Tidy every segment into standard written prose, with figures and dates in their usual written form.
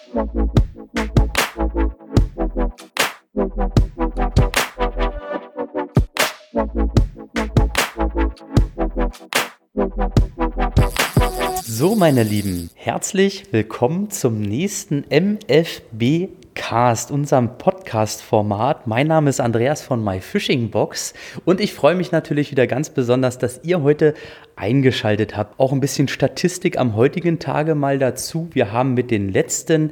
So, meine Lieben, herzlich willkommen zum nächsten MFB Cast, unserem Podcast-Format. Mein Name ist Andreas von MyFishingBox und ich freue mich natürlich wieder ganz besonders, dass ihr heute eingeschaltet habt. Auch ein bisschen Statistik am heutigen Tage mal dazu. Wir haben mit den letzten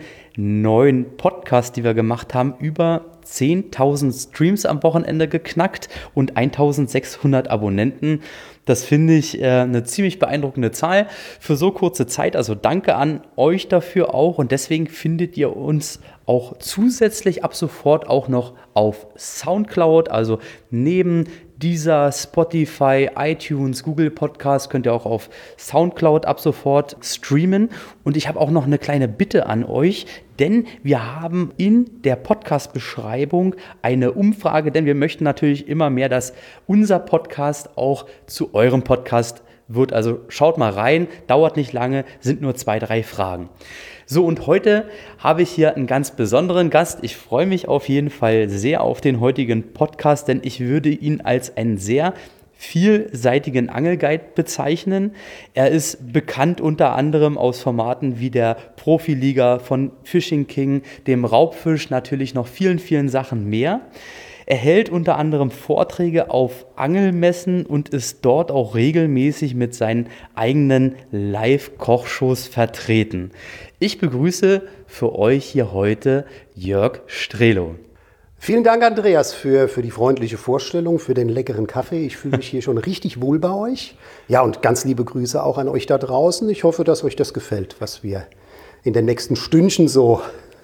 9 Podcasts, die wir gemacht haben, über 10.000 Streams am Wochenende geknackt und 1.600 Abonnenten. Das finde ich eine ziemlich beeindruckende Zahl für so kurze Zeit. Also danke an euch dafür auch. Und deswegen findet ihr uns auch zusätzlich ab sofort auch noch auf Soundcloud. Also neben dieser Spotify, iTunes, Google Podcast könnt ihr auch auf Soundcloud ab sofort streamen. Und ich habe auch noch eine kleine Bitte an euch, denn wir haben in der Podcast-Beschreibung eine Umfrage, denn wir möchten natürlich immer mehr, dass unser Podcast auch zu eurem Podcast wird. Also schaut mal rein, dauert nicht lange, sind nur 2, 3 Fragen. So, und heute habe ich hier einen ganz besonderen Gast. Ich freue mich auf jeden Fall sehr auf den heutigen Podcast, denn ich würde ihn als einen sehr vielseitigen Angelguide bezeichnen. Er ist bekannt unter anderem aus Formaten wie der Profiliga von Fishing King, dem Raubfisch, natürlich noch vielen, vielen Sachen mehr. Er hält unter anderem Vorträge auf Angelmessen und ist dort auch regelmäßig mit seinen eigenen Live-Kochshows vertreten. Ich begrüße für euch hier heute Jörg Strelow. Vielen Dank, Andreas, für die freundliche Vorstellung, für den leckeren Kaffee. Ich fühle mich hier schon richtig wohl bei euch. Ja, und ganz liebe Grüße auch an euch da draußen. Ich hoffe, dass euch das gefällt, was wir in den nächsten Stündchen so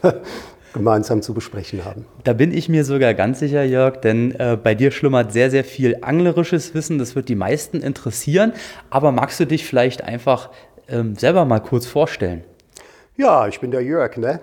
gemeinsam zu besprechen haben. Da bin ich mir sogar ganz sicher, Jörg, denn bei dir schlummert sehr, sehr viel anglerisches Wissen. Das wird die meisten interessieren. Aber magst du dich vielleicht einfach selber mal kurz vorstellen? Ja, ich bin der Jörg, ne?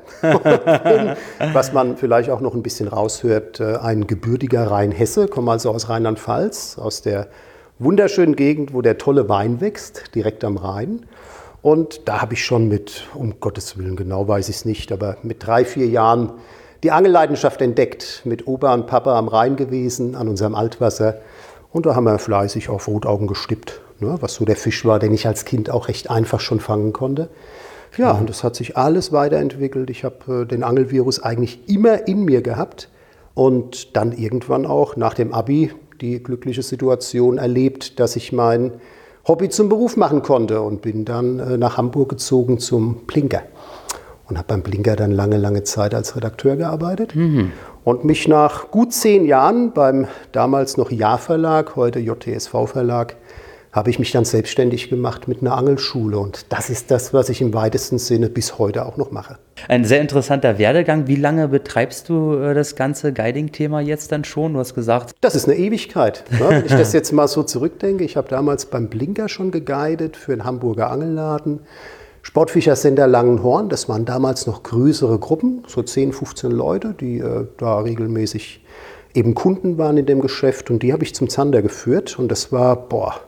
Bin, was man vielleicht auch noch ein bisschen raushört, ein gebürtiger Rheinhesse, komme also aus Rheinland-Pfalz, aus der wunderschönen Gegend, wo der tolle Wein wächst, direkt am Rhein. Und da habe ich schon mit, um Gottes Willen, genau weiß ich es nicht, aber mit 3, 4 Jahren die Angelleidenschaft entdeckt, mit Opa und Papa am Rhein gewesen, an unserem Altwasser. Und da haben wir fleißig auf Rotaugen gestippt, ne? Was so der Fisch war, den ich als Kind auch recht einfach schon fangen konnte. Ja, und das hat sich alles weiterentwickelt. Ich habe den Angelvirus eigentlich immer in mir gehabt und dann irgendwann auch nach dem Abi die glückliche Situation erlebt, dass ich mein Hobby zum Beruf machen konnte und bin dann nach Hamburg gezogen zum Blinker und habe beim Blinker dann lange, lange Zeit als Redakteur gearbeitet und mich nach gut 10 Jahren beim damals noch Jahr-Verlag, heute JTSV-Verlag, habe ich mich dann selbstständig gemacht mit einer Angelschule. Und das ist das, was ich im weitesten Sinne bis heute auch noch mache. Ein sehr interessanter Werdegang. Wie lange betreibst du das ganze Guiding-Thema jetzt dann schon? Du hast gesagt... Das ist eine Ewigkeit. Ne? Wenn ich das jetzt mal so zurückdenke, ich habe damals beim Blinker schon geguidet für einen Hamburger Angelladen. Sportfischersender Langenhorn, das waren damals noch größere Gruppen, so 10, 15 Leute, die da regelmäßig eben Kunden waren in dem Geschäft. Und die habe ich zum Zander geführt. Und das war,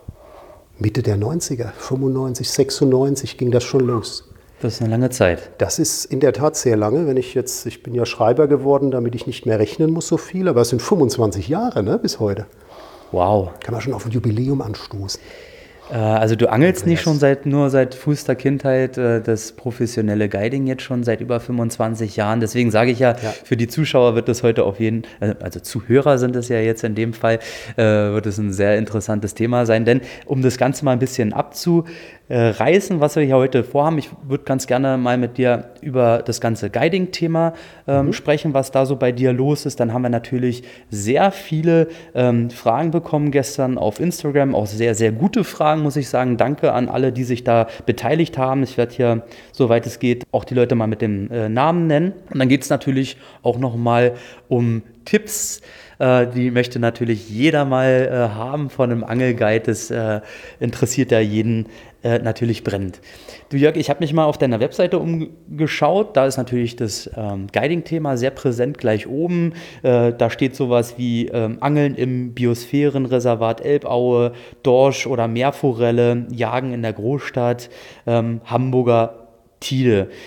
Mitte der 90er, 95, 96 ging das schon los. Das ist eine lange Zeit. Das ist in der Tat sehr lange. Ich bin ja Schreiber geworden, damit ich nicht mehr rechnen muss so viel, aber es sind 25 Jahre, ne, bis heute. Wow. Kann man schon auf ein Jubiläum anstoßen. Also du angelst nicht schon nur seit frühester Kindheit, das professionelle Guiding jetzt schon seit über 25 Jahren. Deswegen sage ich ja, für die Zuschauer wird das heute auf jeden Fall, also Zuhörer sind es ja jetzt in dem Fall, wird es ein sehr interessantes Thema sein. Denn um das Ganze mal ein bisschen abzureißen, was wir hier heute vorhaben, ich würde ganz gerne mal mit dir über das ganze Guiding-Thema sprechen, was da so bei dir los ist. Dann haben wir natürlich sehr viele Fragen bekommen gestern auf Instagram, auch sehr, sehr gute Fragen, muss ich sagen. Danke an alle, die sich da beteiligt haben. Ich werde hier, soweit es geht, auch die Leute mal mit dem Namen nennen. Und dann geht es natürlich auch nochmal um Tipps. Die möchte natürlich jeder mal haben von einem Angelguide. Das interessiert ja jeden natürlich brennend. Du Jörg, ich habe mich mal auf deiner Webseite umgeschaut. Da ist natürlich das Guiding-Thema sehr präsent gleich oben. Da steht sowas wie Angeln im Biosphärenreservat Elbaue, Dorsch oder Meerforelle, Jagen in der Großstadt, Hamburger Tide.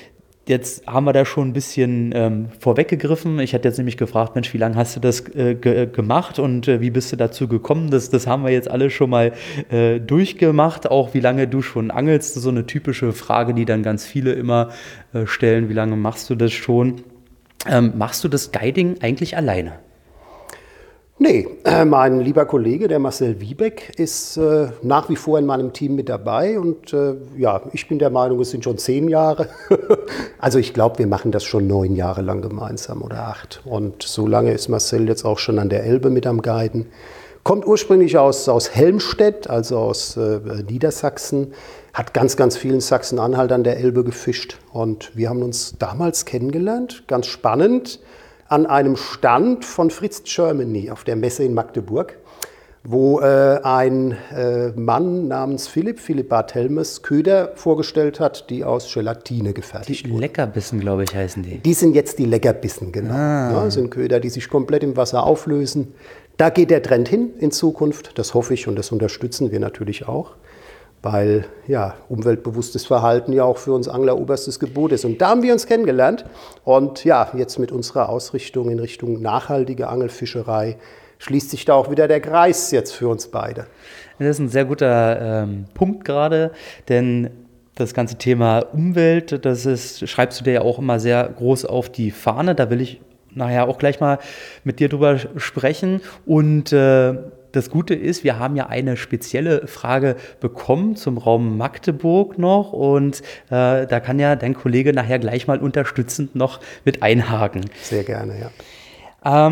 Jetzt haben wir da schon ein bisschen vorweggegriffen. Ich hatte jetzt nämlich gefragt, Mensch, wie lange hast du das gemacht und wie bist du dazu gekommen? Das haben wir jetzt alle schon mal durchgemacht. Auch wie lange du schon angelst, so eine typische Frage, die dann ganz viele immer stellen. Wie lange machst du das schon? Machst du das Guiding eigentlich alleine? Nee, mein lieber Kollege, der Marcel Wiebeck, ist nach wie vor in meinem Team mit dabei und ja, ich bin der Meinung, es sind schon 10 Jahre. Also ich glaube, wir machen das schon 9 Jahre lang gemeinsam oder 8. Und so lange ist Marcel jetzt auch schon an der Elbe mit am Guiden. Kommt ursprünglich aus Helmstedt, also aus Niedersachsen, hat ganz, ganz viel in Sachsen-Anhalt an der Elbe gefischt. Und wir haben uns damals kennengelernt, ganz spannend, an einem Stand von Fritz Germany auf der Messe in Magdeburg, wo ein Mann namens Philipp Barthelmes Köder vorgestellt hat, die aus Gelatine gefertigt wurden. Leckerbissen, glaube ich, heißen die. Die sind jetzt die Leckerbissen, genau. Ja, sind Köder, die sich komplett im Wasser auflösen. Da geht der Trend hin in Zukunft, das hoffe ich und das unterstützen wir natürlich auch. Weil ja, umweltbewusstes Verhalten ja auch für uns Angler oberstes Gebot ist. Und da haben wir uns kennengelernt. Und ja, jetzt mit unserer Ausrichtung in Richtung nachhaltige Angelfischerei schließt sich da auch wieder der Kreis jetzt für uns beide. Das ist ein sehr guter Punkt gerade, denn das ganze Thema Umwelt, schreibst du dir ja auch immer sehr groß auf die Fahne. Da will ich nachher auch gleich mal mit dir drüber sprechen. Und das Gute ist, wir haben ja eine spezielle Frage bekommen zum Raum Magdeburg noch und da kann ja dein Kollege nachher gleich mal unterstützend noch mit einhaken. Sehr gerne, ja.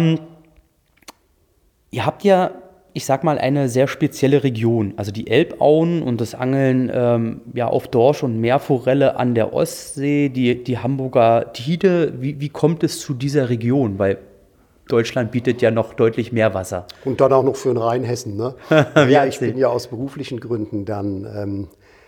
Ihr habt ja, ich sag mal, eine sehr spezielle Region, also die Elbauen und das Angeln ja auf Dorsch und Meerforelle an der Ostsee, die Hamburger Tide. Wie kommt es zu dieser Region? Weil Deutschland bietet ja noch deutlich mehr Wasser. Und dann auch noch für den Rheinhessen, ne? Ja, ich bin ja aus beruflichen Gründen dann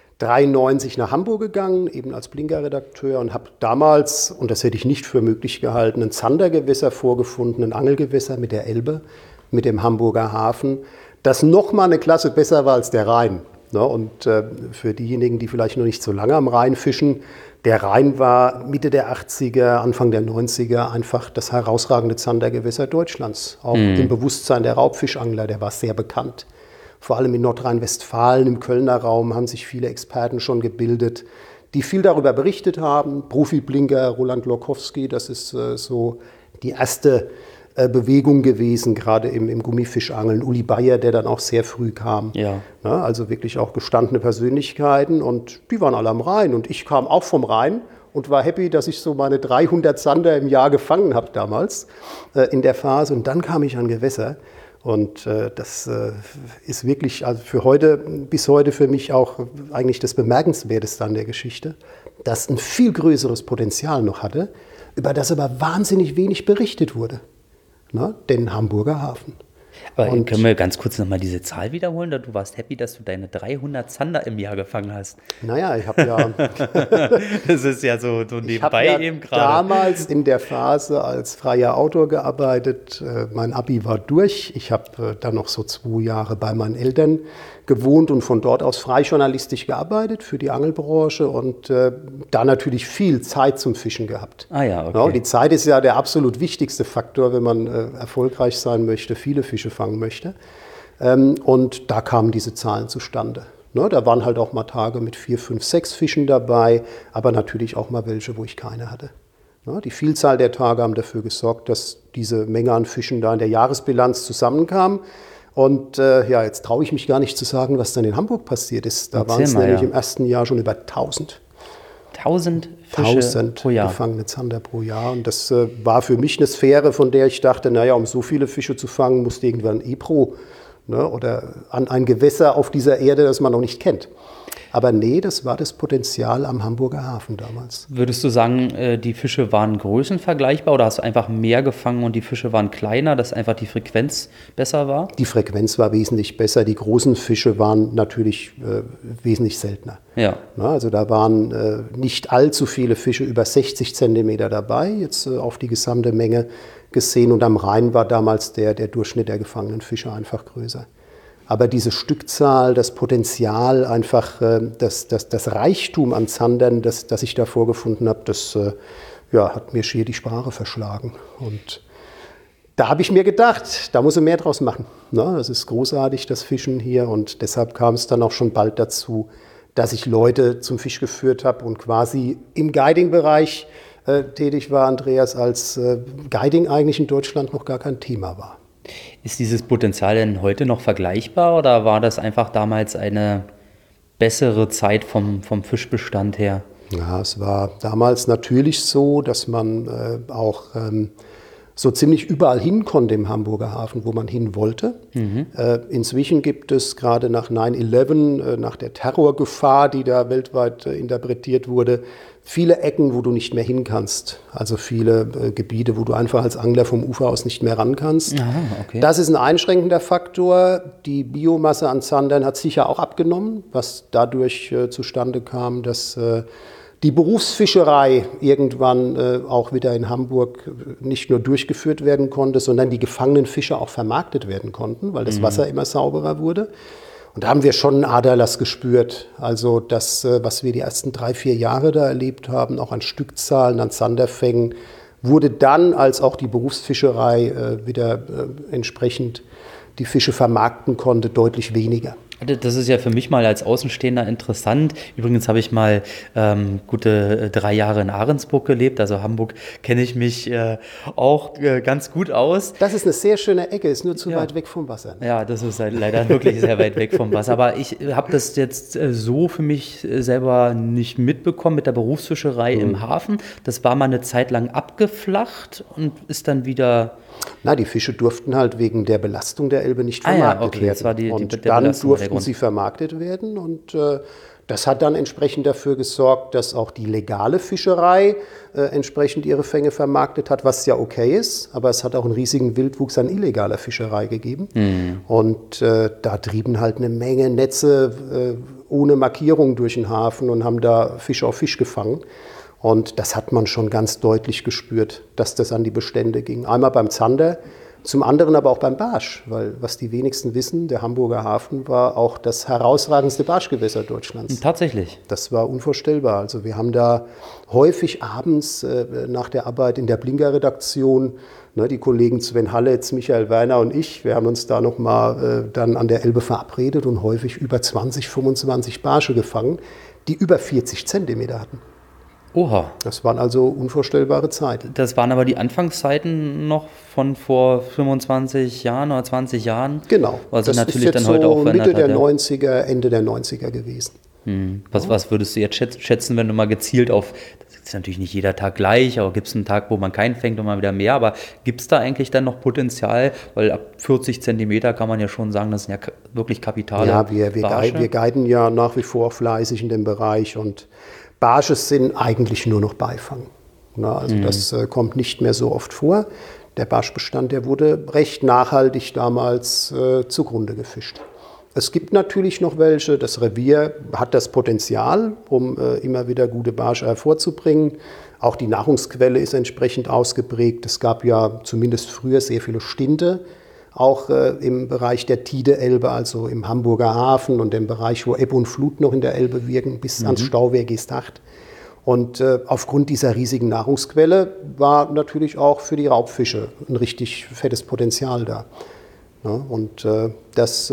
1993 nach Hamburg gegangen, eben als Blinker-Redakteur und habe damals, und das hätte ich nicht für möglich gehalten, ein Zandergewässer vorgefunden, ein Angelgewässer mit der Elbe, mit dem Hamburger Hafen, das noch mal eine Klasse besser war als der Rhein. Ne? Und für diejenigen, die vielleicht noch nicht so lange am Rhein fischen, der Rhein war Mitte der 80er, Anfang der 90er einfach das herausragende Zandergewässer Deutschlands. Auch im Bewusstsein der Raubfischangler, der war sehr bekannt. Vor allem in Nordrhein-Westfalen, im Kölner Raum haben sich viele Experten schon gebildet, die viel darüber berichtet haben. Profi-Blinker Roland Lokowski, das ist so die erste Bewegung gewesen, gerade im Gummifischangeln. Uli Bayer, der dann auch sehr früh kam. Ja. Ja, also wirklich auch gestandene Persönlichkeiten und die waren alle am Rhein. Und ich kam auch vom Rhein und war happy, dass ich so meine 300 Zander im Jahr gefangen habe damals in der Phase. Und dann kam ich an Gewässer. Und das ist wirklich also bis heute für mich auch eigentlich das Bemerkenswerteste an der Geschichte, dass ein viel größeres Potenzial noch hatte, über das aber wahnsinnig wenig berichtet wurde. Na, den Hamburger Hafen. Aber können wir ganz kurz nochmal diese Zahl wiederholen? Du warst happy, dass du deine 300 Zander im Jahr gefangen hast. Naja, ich habe ja... Das ist ja so nebenbei ja eben gerade. Damals in der Phase als freier Autor gearbeitet. Mein Abi war durch. Ich habe dann noch so 2 Jahre bei meinen Eltern gewohnt und von dort aus freijournalistisch gearbeitet für die Angelbranche und da natürlich viel Zeit zum Fischen gehabt. Ah ja, okay. Ja, die Zeit ist ja der absolut wichtigste Faktor, wenn man erfolgreich sein möchte, viele Fische fangen möchte. Und da kamen diese Zahlen zustande. Ne, da waren halt auch mal Tage mit 4, 5, 6 Fischen dabei, aber natürlich auch mal welche, wo ich keine hatte. Ne, die Vielzahl der Tage haben dafür gesorgt, dass diese Menge an Fischen da in der Jahresbilanz zusammenkam. Und ja, jetzt traue ich mich gar nicht zu sagen, was dann in Hamburg passiert ist. Da waren es nämlich im ersten Jahr schon über 1000. 1000 Fische pro Jahr. Gefangene Zander pro Jahr. Und das war für mich eine Sphäre, von der ich dachte, naja, um so viele Fische zu fangen, musste irgendwann ein EPRO, ne, oder an ein Gewässer auf dieser Erde, das man noch nicht kennt. Aber nee, das war das Potenzial am Hamburger Hafen damals. Würdest du sagen, die Fische waren größenvergleichbar oder hast du einfach mehr gefangen und die Fische waren kleiner, dass einfach die Frequenz besser war? Die Frequenz war wesentlich besser. Die großen Fische waren natürlich wesentlich seltener. Ja. Na, also da waren nicht allzu viele Fische über 60 Zentimeter dabei, jetzt auf die gesamte Menge gesehen. Und am Rhein war damals der Durchschnitt der gefangenen Fische einfach größer. Aber diese Stückzahl, das Potenzial, einfach das Reichtum an Zandern, das ich da vorgefunden habe, das hat mir schier die Sprache verschlagen. Und da habe ich mir gedacht, da muss ich mehr draus machen. Ne? Das ist großartig, das Fischen hier. Und deshalb kam es dann auch schon bald dazu, dass ich Leute zum Fisch geführt habe und quasi im Guiding-Bereich tätig war, Andreas, als Guiding eigentlich in Deutschland noch gar kein Thema war. Ist dieses Potenzial denn heute noch vergleichbar oder war das einfach damals eine bessere Zeit vom Fischbestand her? Ja, es war damals natürlich so, dass man auch so ziemlich überall hin konnte im Hamburger Hafen, wo man hin wollte. Inzwischen gibt es gerade nach 9/11, nach der Terrorgefahr, die da weltweit interpretiert wurde, viele Ecken, wo du nicht mehr hin kannst. Also viele Gebiete, wo du einfach als Angler vom Ufer aus nicht mehr ran kannst. Aha, okay. Das ist ein einschränkender Faktor. Die Biomasse an Zandern hat sicher auch abgenommen, was dadurch zustande kam, dass die Berufsfischerei irgendwann auch wieder in Hamburg nicht nur durchgeführt werden konnte, sondern die gefangenen Fische auch vermarktet werden konnten, weil das Wasser immer sauberer wurde. Und da haben wir schon einen Aderlass gespürt. Also das, was wir die ersten 3-4 Jahre da erlebt haben, auch an Stückzahlen, an Zanderfängen, wurde dann, als auch die Berufsfischerei wieder entsprechend die Fische vermarkten konnte, deutlich weniger. Das ist ja für mich mal als Außenstehender interessant. Übrigens habe ich mal gute 3 Jahre in Ahrensburg gelebt. Also Hamburg kenne ich mich auch ganz gut aus. Das ist eine sehr schöne Ecke, ist nur zu weit weg vom Wasser. Ne? Ja, das ist halt leider wirklich sehr weit weg vom Wasser. Aber ich habe das jetzt so für mich selber nicht mitbekommen mit der Berufsfischerei im Hafen. Das war mal eine Zeit lang abgeflacht und ist dann wieder... Na, die Fische durften halt wegen der Belastung der Elbe nicht vermarktet werden. Das war und dann durften sie vermarktet werden und das hat dann entsprechend dafür gesorgt, dass auch die legale Fischerei entsprechend ihre Fänge vermarktet hat, was ja okay ist, aber es hat auch einen riesigen Wildwuchs an illegaler Fischerei gegeben. Und da trieben halt eine Menge Netze ohne Markierung durch den Hafen und haben da Fisch auf Fisch gefangen. Und das hat man schon ganz deutlich gespürt, dass das an die Bestände ging. Einmal beim Zander, zum anderen aber auch beim Barsch, weil was die wenigsten wissen, der Hamburger Hafen war auch das herausragendste Barschgewässer Deutschlands. Tatsächlich. Das war unvorstellbar. Also wir haben da häufig abends nach der Arbeit in der Blinker-Redaktion, die Kollegen Sven Halletz, Michael Werner und ich, wir haben uns da nochmal dann an der Elbe verabredet und häufig über 20, 25 Barsche gefangen, die über 40 Zentimeter hatten. Oha. Das waren also unvorstellbare Zeiten. Das waren aber die Anfangszeiten noch von vor 25 Jahren oder 20 Jahren. Genau. Was das natürlich ist jetzt dann heute auch so verändert Mitte der hat, 90er, Ende der 90er gewesen. Was würdest du jetzt schätzen, wenn du mal gezielt auf, das ist natürlich nicht jeder Tag gleich, aber gibt es einen Tag, wo man keinen fängt und mal wieder mehr, aber gibt es da eigentlich dann noch Potenzial? Weil ab 40 Zentimeter kann man ja schon sagen, das sind ja wirklich kapitale Barsche. Wir guiden ja nach wie vor fleißig in dem Bereich und Barsche sind eigentlich nur noch Beifang. Also das kommt nicht mehr so oft vor. Der Barschbestand, der wurde recht nachhaltig damals zugrunde gefischt. Es gibt natürlich noch welche. Das Revier hat das Potenzial, um immer wieder gute Barsche hervorzubringen. Auch die Nahrungsquelle ist entsprechend ausgeprägt. Es gab ja zumindest früher sehr viele Stinte, auch im Bereich der Tide-Elbe, also im Hamburger Hafen und im Bereich, wo Ebbe und Flut noch in der Elbe wirken, bis ans Stauwehr Geesthacht. Und aufgrund dieser riesigen Nahrungsquelle war natürlich auch für die Raubfische ein richtig fettes Potenzial da. Und das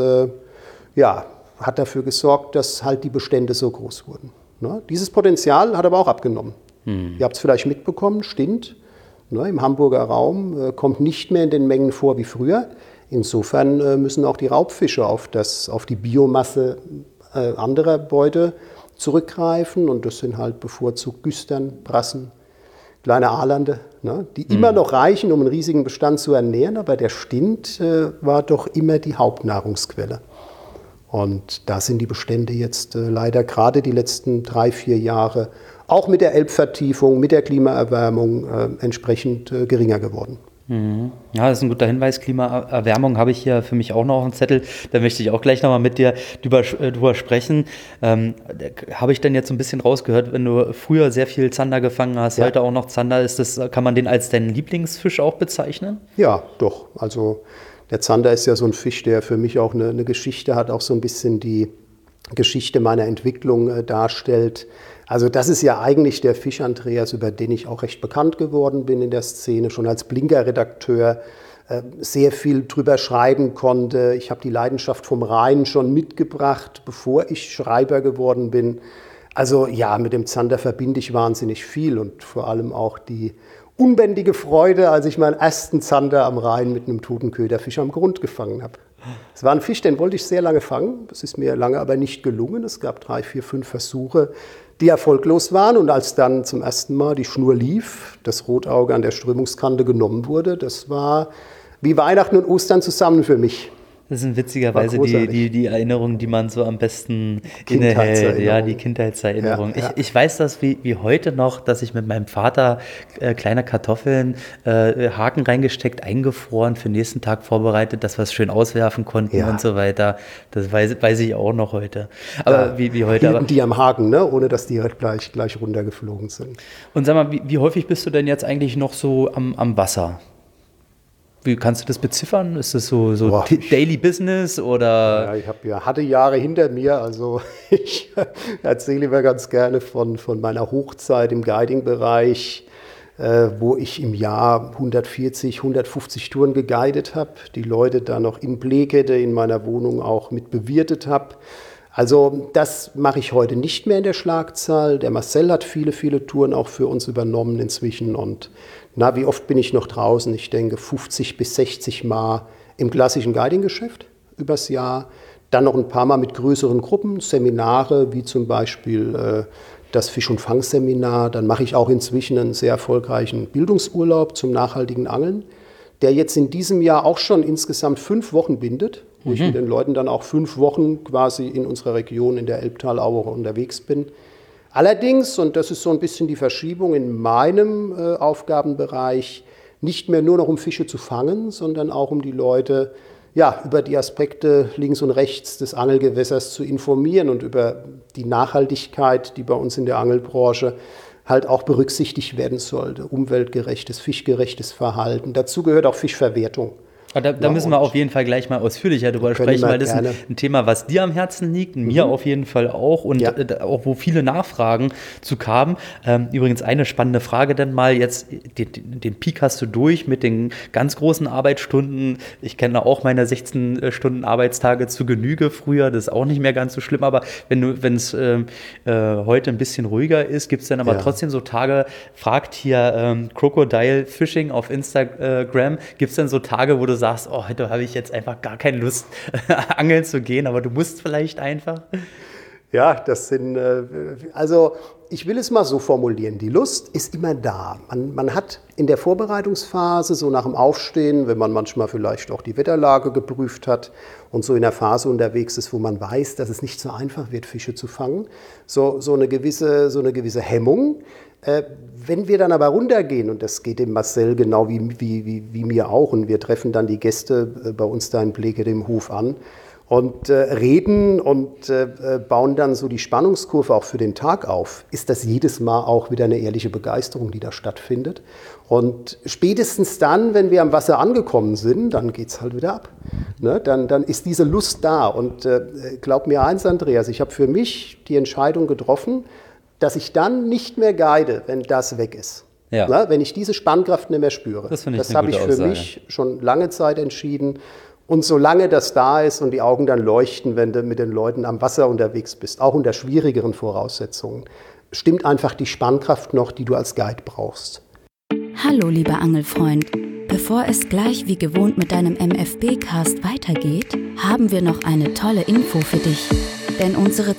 hat dafür gesorgt, dass halt die Bestände so groß wurden. Dieses Potenzial hat aber auch abgenommen. Ihr habt es vielleicht mitbekommen, Stint im Hamburger Raum kommt nicht mehr in den Mengen vor wie früher. Insofern müssen auch die Raubfische auf die Biomasse anderer Beute zurückgreifen. Und das sind halt bevorzugt Güstern, Brassen, kleine Aalande, die immer noch reichen, um einen riesigen Bestand zu ernähren. Aber der Stint war doch immer die Hauptnahrungsquelle. Und da sind die Bestände jetzt leider gerade die letzten 3-4 Jahre, auch mit der Elbvertiefung, mit der Klimaerwärmung entsprechend geringer geworden. Ja, das ist ein guter Hinweis. Klimaerwärmung habe ich hier für mich auch noch auf dem Zettel. Da möchte ich auch gleich nochmal mit dir drüber sprechen. Habe ich denn jetzt so ein bisschen rausgehört, wenn du früher sehr viel Zander gefangen hast, heute auch noch Zander, kann man den als deinen Lieblingsfisch auch bezeichnen? Ja, doch. Also Der Zander ist ja so ein Fisch, der für mich auch eine Geschichte hat, auch so ein bisschen die Geschichte meiner Entwicklung darstellt. Also das ist ja eigentlich der Fisch, Andreas, über den ich auch recht bekannt geworden bin in der Szene, schon als Blinker-Redakteur sehr viel drüber schreiben konnte. Ich habe die Leidenschaft vom Rhein schon mitgebracht, bevor ich Schreiber geworden bin. Also ja, mit dem Zander verbinde ich wahnsinnig viel und vor allem auch die unbändige Freude, als ich meinen ersten Zander am Rhein mit einem toten Köderfisch am Grund gefangen habe. Es war ein Fisch, den wollte ich sehr lange fangen. Das ist mir lange aber nicht gelungen. Es gab 3, 4, 5 Versuche, die erfolglos waren. Und als dann zum ersten Mal die Schnur lief, das Rotauge an der Strömungskante genommen wurde, das war wie Weihnachten und Ostern zusammen für mich. Das sind witzigerweise die Erinnerungen, die man so am besten innehält. Ja, die Kindheitserinnerungen. Ja, ja. Ich weiß das wie heute noch, dass ich mit meinem Vater kleine Kartoffeln, Haken reingesteckt, eingefroren, für den nächsten Tag vorbereitet, dass wir es schön auswerfen konnten und so weiter. Das weiß ich auch noch heute. Aber wie heute. Hielten die am Haken, ne? Ohne dass die gleich runtergeflogen sind. Und sag mal, wie häufig bist du denn jetzt eigentlich noch so am Wasser? Wie kannst du das beziffern? Ist das so Daily Business oder? Ja, ich hatte Jahre hinter mir. Also ich erzähle immer ganz gerne von meiner Hochzeit im Guiding-Bereich, wo ich im Jahr 140, 150 Touren geguidet habe, die Leute da noch in Bleekette in meiner Wohnung auch mit bewirtet habe. Also das mache ich heute nicht mehr in der Schlagzahl. Der Marcel hat viele, viele Touren auch für uns übernommen inzwischen. Und wie oft bin ich noch draußen? Ich denke 50 bis 60 Mal im klassischen Guiding-Geschäft übers Jahr. Dann noch ein paar Mal mit größeren Gruppen, Seminare, wie zum Beispiel das Fisch- und Fangseminar. Dann mache ich auch inzwischen einen sehr erfolgreichen Bildungsurlaub zum nachhaltigen Angeln, der jetzt in diesem Jahr auch schon insgesamt 5 Wochen bindet, wo ich mit den Leuten dann auch 5 Wochen quasi in unserer Region in der Elbtalaue unterwegs bin. Allerdings, und das ist so ein bisschen die Verschiebung in meinem Aufgabenbereich, nicht mehr nur noch um Fische zu fangen, sondern auch um die Leute über die Aspekte links und rechts des Angelgewässers zu informieren und über die Nachhaltigkeit, die bei uns in der Angelbranche halt auch berücksichtigt werden sollte. Umweltgerechtes, fischgerechtes Verhalten. Dazu gehört auch Fischverwertung. Da müssen wir auf jeden Fall gleich mal ausführlicher drüber sprechen, weil das ist ein Thema, was dir am Herzen liegt, mir auf jeden Fall auch und auch wo viele Nachfragen zu kamen. Übrigens eine spannende Frage dann mal, jetzt den Peak hast du durch mit den ganz großen Arbeitsstunden. Ich kenne auch meine 16 Stunden Arbeitstage zu Genüge früher, das ist auch nicht mehr ganz so schlimm, aber wenn es heute ein bisschen ruhiger ist, gibt es dann aber trotzdem so Tage, fragt hier Crocodile Fishing auf Instagram, gibt es dann so Tage, wo du sagst, heute habe ich jetzt einfach gar keine Lust, angeln zu gehen, aber du musst vielleicht einfach? Ja, das sind, also ich will es mal so formulieren, die Lust ist immer da. Man hat in der Vorbereitungsphase, so nach dem Aufstehen, wenn man manchmal vielleicht auch die Wetterlage geprüft hat und so in der Phase unterwegs ist, wo man weiß, dass es nicht so einfach wird, Fische zu fangen, so eine gewisse Hemmung. Wenn wir dann aber runtergehen, und das geht dem Marcel genau wie mir auch, und wir treffen dann die Gäste bei uns da in Bleekette im Hof an und reden und bauen dann so die Spannungskurve auch für den Tag auf, ist das jedes Mal auch wieder eine ehrliche Begeisterung, die da stattfindet. Und spätestens dann, wenn wir am Wasser angekommen sind, dann geht es halt wieder ab. Ne? Dann ist diese Lust da. Und glaub mir eins, Andreas, ich habe für mich die Entscheidung getroffen, dass ich dann nicht mehr guide, wenn das weg ist. Ja. Na, wenn ich diese Spannkraft nicht mehr spüre. Das habe ich für mich schon lange Zeit entschieden. Und solange das da ist und die Augen dann leuchten, wenn du mit den Leuten am Wasser unterwegs bist, auch unter schwierigeren Voraussetzungen, stimmt einfach die Spannkraft noch, die du als Guide brauchst. Hallo, lieber Angelfreund. Bevor es gleich wie gewohnt mit deinem MFB-Cast weitergeht, haben wir noch eine tolle Info für dich. Denn unsere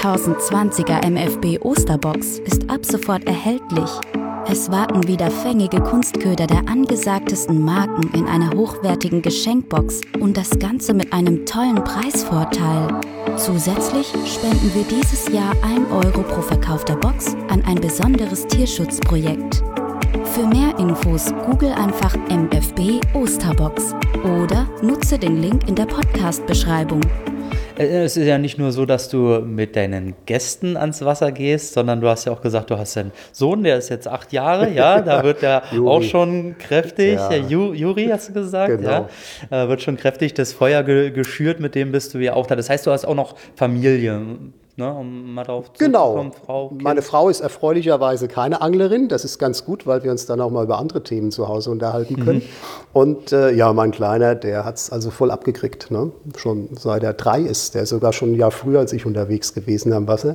2020er MFB Osterbox ist ab sofort erhältlich. Es warten wieder fängige Kunstköder der angesagtesten Marken in einer hochwertigen Geschenkbox und das Ganze mit einem tollen Preisvorteil. Zusätzlich spenden wir dieses Jahr 1 Euro pro verkaufter Box an ein besonderes Tierschutzprojekt. Für mehr Infos google einfach MFB Osterbox oder nutze den Link in der Podcast-Beschreibung. Es ist ja nicht nur so, dass du mit deinen Gästen ans Wasser gehst, sondern du hast ja auch gesagt, du hast einen Sohn, der ist jetzt 8 Jahre, ja, da wird er auch schon kräftig, Ja. Juri hast du gesagt, Genau. ja, wird schon kräftig das Feuer geschürt, mit dem bist du ja auch da. Das heißt, du hast auch noch Familie, ne, um mal drauf Genau. Frau, Kind. Meine Frau ist erfreulicherweise keine Anglerin. Das ist ganz gut, weil wir uns dann auch mal über andere Themen zu Hause unterhalten können. Und ja, mein Kleiner, der hat es also voll abgekriegt. Ne? Schon seit er 3 ist. Der ist sogar schon ein Jahr früher als ich unterwegs gewesen am Wasser.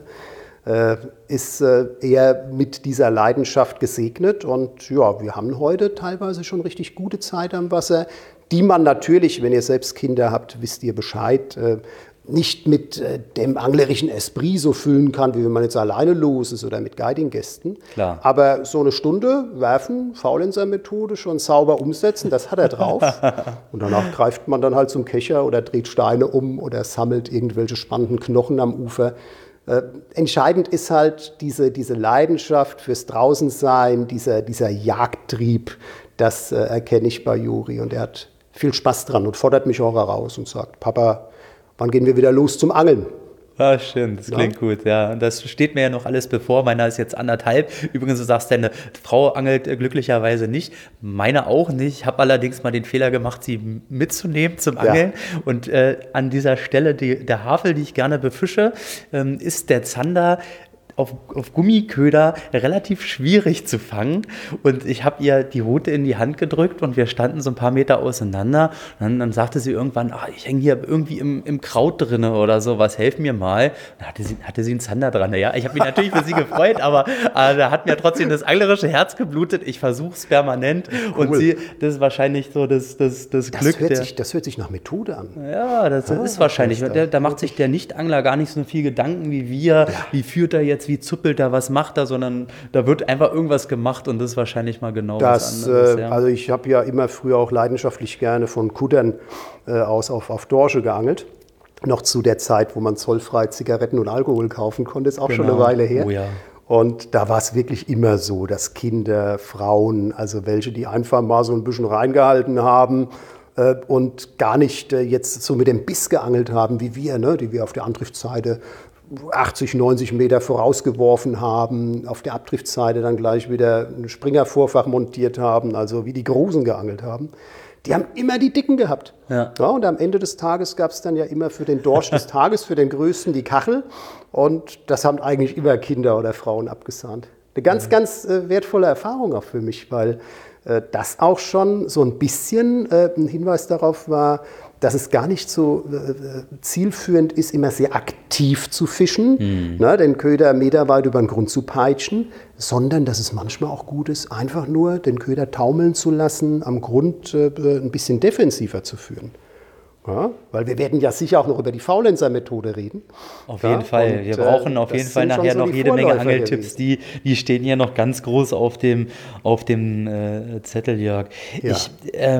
Ist eher mit dieser Leidenschaft gesegnet. Und ja, wir haben heute teilweise schon richtig gute Zeit am Wasser, die man natürlich, wenn ihr selbst Kinder habt, wisst ihr Bescheid, nicht mit dem anglerischen Esprit so füllen kann, wie wenn man jetzt alleine los ist oder mit Guiding-Gästen. Klar. Aber so eine Stunde werfen, Faulenzer-Methode, schon sauber umsetzen, das hat er drauf. Und danach greift man dann halt zum Kescher oder dreht Steine um oder sammelt irgendwelche spannenden Knochen am Ufer. Entscheidend ist halt diese Leidenschaft fürs Draußensein, dieser Jagdtrieb, das erkenne ich bei Juri. Und er hat viel Spaß dran und fordert mich auch heraus und sagt, Papa, wann gehen wir wieder los zum Angeln? Ah, schön, das klingt gut, ja. Und das steht mir ja noch alles bevor. Meiner ist jetzt 1,5. Übrigens, du sagst, deine Frau angelt glücklicherweise nicht. Meine auch nicht. Ich habe allerdings mal den Fehler gemacht, sie mitzunehmen zum Angeln. Ja. Und an dieser Stelle, der Havel, die ich gerne befische, ist der Zander auf Gummiköder relativ schwierig zu fangen. Und ich habe ihr die Rute in die Hand gedrückt und wir standen so ein paar Meter auseinander. Und dann sagte sie irgendwann, ich hänge hier irgendwie im Kraut drin oder sowas, helf mir mal. Dann hatte sie einen Zander dran. Ja, ich habe mich natürlich für sie gefreut, aber da hat mir trotzdem das anglerische Herz geblutet. Ich versuche es permanent. Cool. Und das ist wahrscheinlich so das Glück. Das hört sich nach Methode an. Ja, das ist wahrscheinlich. Da macht sich der Nichtangler gar nicht so viel Gedanken wie wir. Ja. Wie führt er jetzt, wie zuppelt er, was macht er, sondern da wird einfach irgendwas gemacht und das ist wahrscheinlich mal genau was anderes. Ja. Also ich habe ja immer früher auch leidenschaftlich gerne von Kuttern aus auf Dorsche geangelt. Noch zu der Zeit, wo man zollfrei Zigaretten und Alkohol kaufen konnte, ist auch schon eine Weile her. Oh ja. Und da war es wirklich immer so, dass Kinder, Frauen, also welche, die einfach mal so ein bisschen reingehalten haben, und gar nicht jetzt so mit dem Biss geangelt haben wie wir, ne, die wir auf der Antriffsseite 80, 90 Meter vorausgeworfen haben, auf der Abtriffsseite dann gleich wieder ein Springervorfach montiert haben, also wie die Großen geangelt haben. Die haben immer die Dicken gehabt. Ja. Ja, und am Ende des Tages gab es dann ja immer für den Dorsch des Tages, für den Größten die Kachel. Und das haben eigentlich immer Kinder oder Frauen abgesahnt. Eine ganz, ganz wertvolle Erfahrung auch für mich, weil das auch schon so ein bisschen ein Hinweis darauf war, dass es gar nicht so zielführend ist, immer sehr aktiv zu fischen, ne, den Köder meterweit über den Grund zu peitschen, sondern dass es manchmal auch gut ist, einfach nur den Köder taumeln zu lassen, am Grund ein bisschen defensiver zu führen. Ja, weil wir werden ja sicher auch noch über die Faulenzer-Methode reden. Auf jeden Fall. Wir brauchen auf jeden Fall nachher noch jede Menge Angeltipps. Die stehen hier noch ganz groß auf dem Zettel, Jörg. Ja. Ich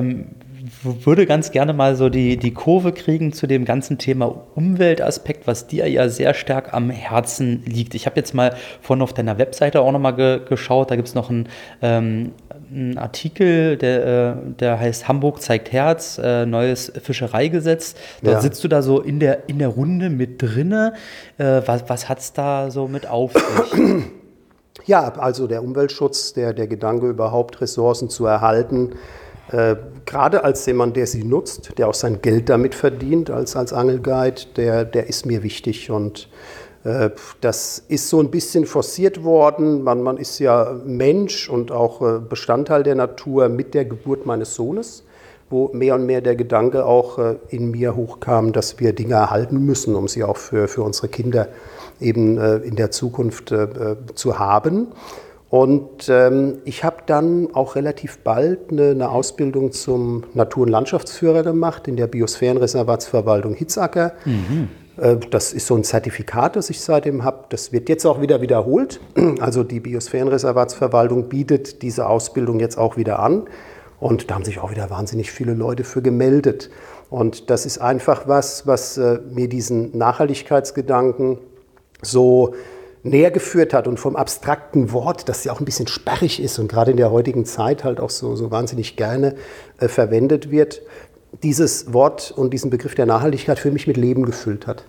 würde ganz gerne mal so die Kurve kriegen zu dem ganzen Thema Umweltaspekt, was dir ja sehr stark am Herzen liegt. Ich habe jetzt mal vorhin auf deiner Webseite auch nochmal geschaut, da gibt es noch einen Artikel, der heißt Hamburg zeigt Herz, neues Fischereigesetz. Dort sitzt du da so in der Runde mit drinne. Was hat es da so mit auf sich? Ja, also der Umweltschutz, der Gedanke überhaupt, Ressourcen zu erhalten, gerade als jemand, der sie nutzt, der auch sein Geld damit verdient als Angelguide, der ist mir wichtig und das ist so ein bisschen forciert worden. Man ist ja Mensch und auch Bestandteil der Natur mit der Geburt meines Sohnes, wo mehr und mehr der Gedanke auch in mir hochkam, dass wir Dinge erhalten müssen, um sie auch für unsere Kinder eben in der Zukunft zu haben. Und ich habe dann auch relativ bald eine Ausbildung zum Natur- und Landschaftsführer gemacht in der Biosphärenreservatsverwaltung Hitzacker. Das ist so ein Zertifikat, das ich seitdem habe. Das wird jetzt auch wieder wiederholt. Also die Biosphärenreservatsverwaltung bietet diese Ausbildung jetzt auch wieder an. Und da haben sich auch wieder wahnsinnig viele Leute für gemeldet. Und das ist einfach was mir diesen Nachhaltigkeitsgedanken so näher geführt hat und vom abstrakten Wort, das ja auch ein bisschen sperrig ist und gerade in der heutigen Zeit halt auch so wahnsinnig gerne verwendet wird, dieses Wort und diesen Begriff der Nachhaltigkeit für mich mit Leben gefüllt hat.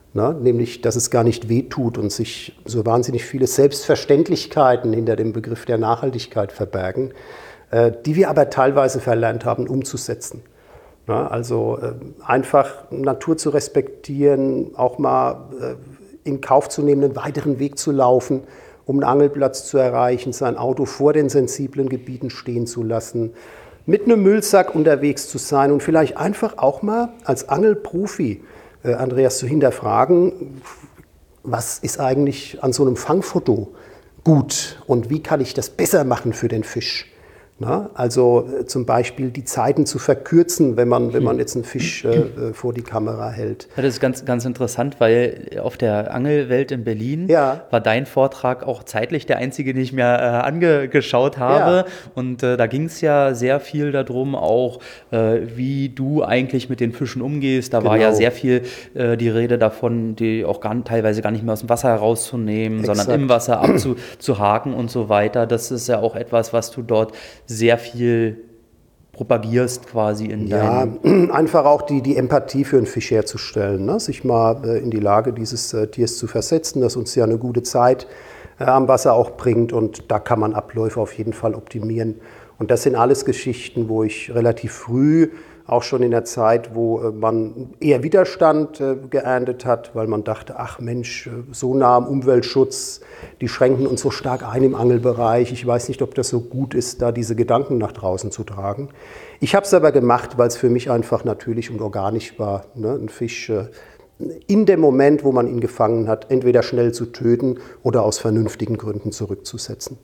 Ne? Nämlich, dass es gar nicht wehtut und sich so wahnsinnig viele Selbstverständlichkeiten hinter dem Begriff der Nachhaltigkeit verbergen, die wir aber teilweise verlernt haben umzusetzen. Ne? Also einfach Natur zu respektieren, auch mal in Kauf zu nehmen, einen weiteren Weg zu laufen, um einen Angelplatz zu erreichen, sein Auto vor den sensiblen Gebieten stehen zu lassen, mit einem Müllsack unterwegs zu sein und vielleicht einfach auch mal als Angelprofi, Andreas, zu hinterfragen, was ist eigentlich an so einem Fangfoto gut und wie kann ich das besser machen für den Fisch? Na, also zum Beispiel die Zeiten zu verkürzen, wenn man jetzt einen Fisch vor die Kamera hält. Ja, das ist ganz, ganz interessant, weil auf der Angelwelt in Berlin war dein Vortrag auch zeitlich der einzige, den ich mir angeschaut habe. Ja. Und da ging es ja sehr viel darum, auch wie du eigentlich mit den Fischen umgehst. Da war ja sehr viel die Rede davon, die auch teilweise gar nicht mehr aus dem Wasser herauszunehmen, sondern im Wasser abzuhaken und so weiter. Das ist ja auch etwas, was du dort sehr viel propagierst quasi in deinem... Ja, einfach auch die Empathie für einen Fisch herzustellen, ne? Sich mal in die Lage dieses Tiers zu versetzen, das uns ja eine gute Zeit am Wasser auch bringt und da kann man Abläufe auf jeden Fall optimieren. Und das sind alles Geschichten, wo ich relativ früh, auch schon in der Zeit, wo man eher Widerstand geerntet hat, weil man dachte, ach Mensch, so nah am Umweltschutz, die schränken uns so stark ein im Angelbereich. Ich weiß nicht, ob das so gut ist, da diese Gedanken nach draußen zu tragen. Ich habe es aber gemacht, weil es für mich einfach natürlich und organisch war, ne? Ein Fisch in dem Moment, wo man ihn gefangen hat, entweder schnell zu töten oder aus vernünftigen Gründen zurückzusetzen.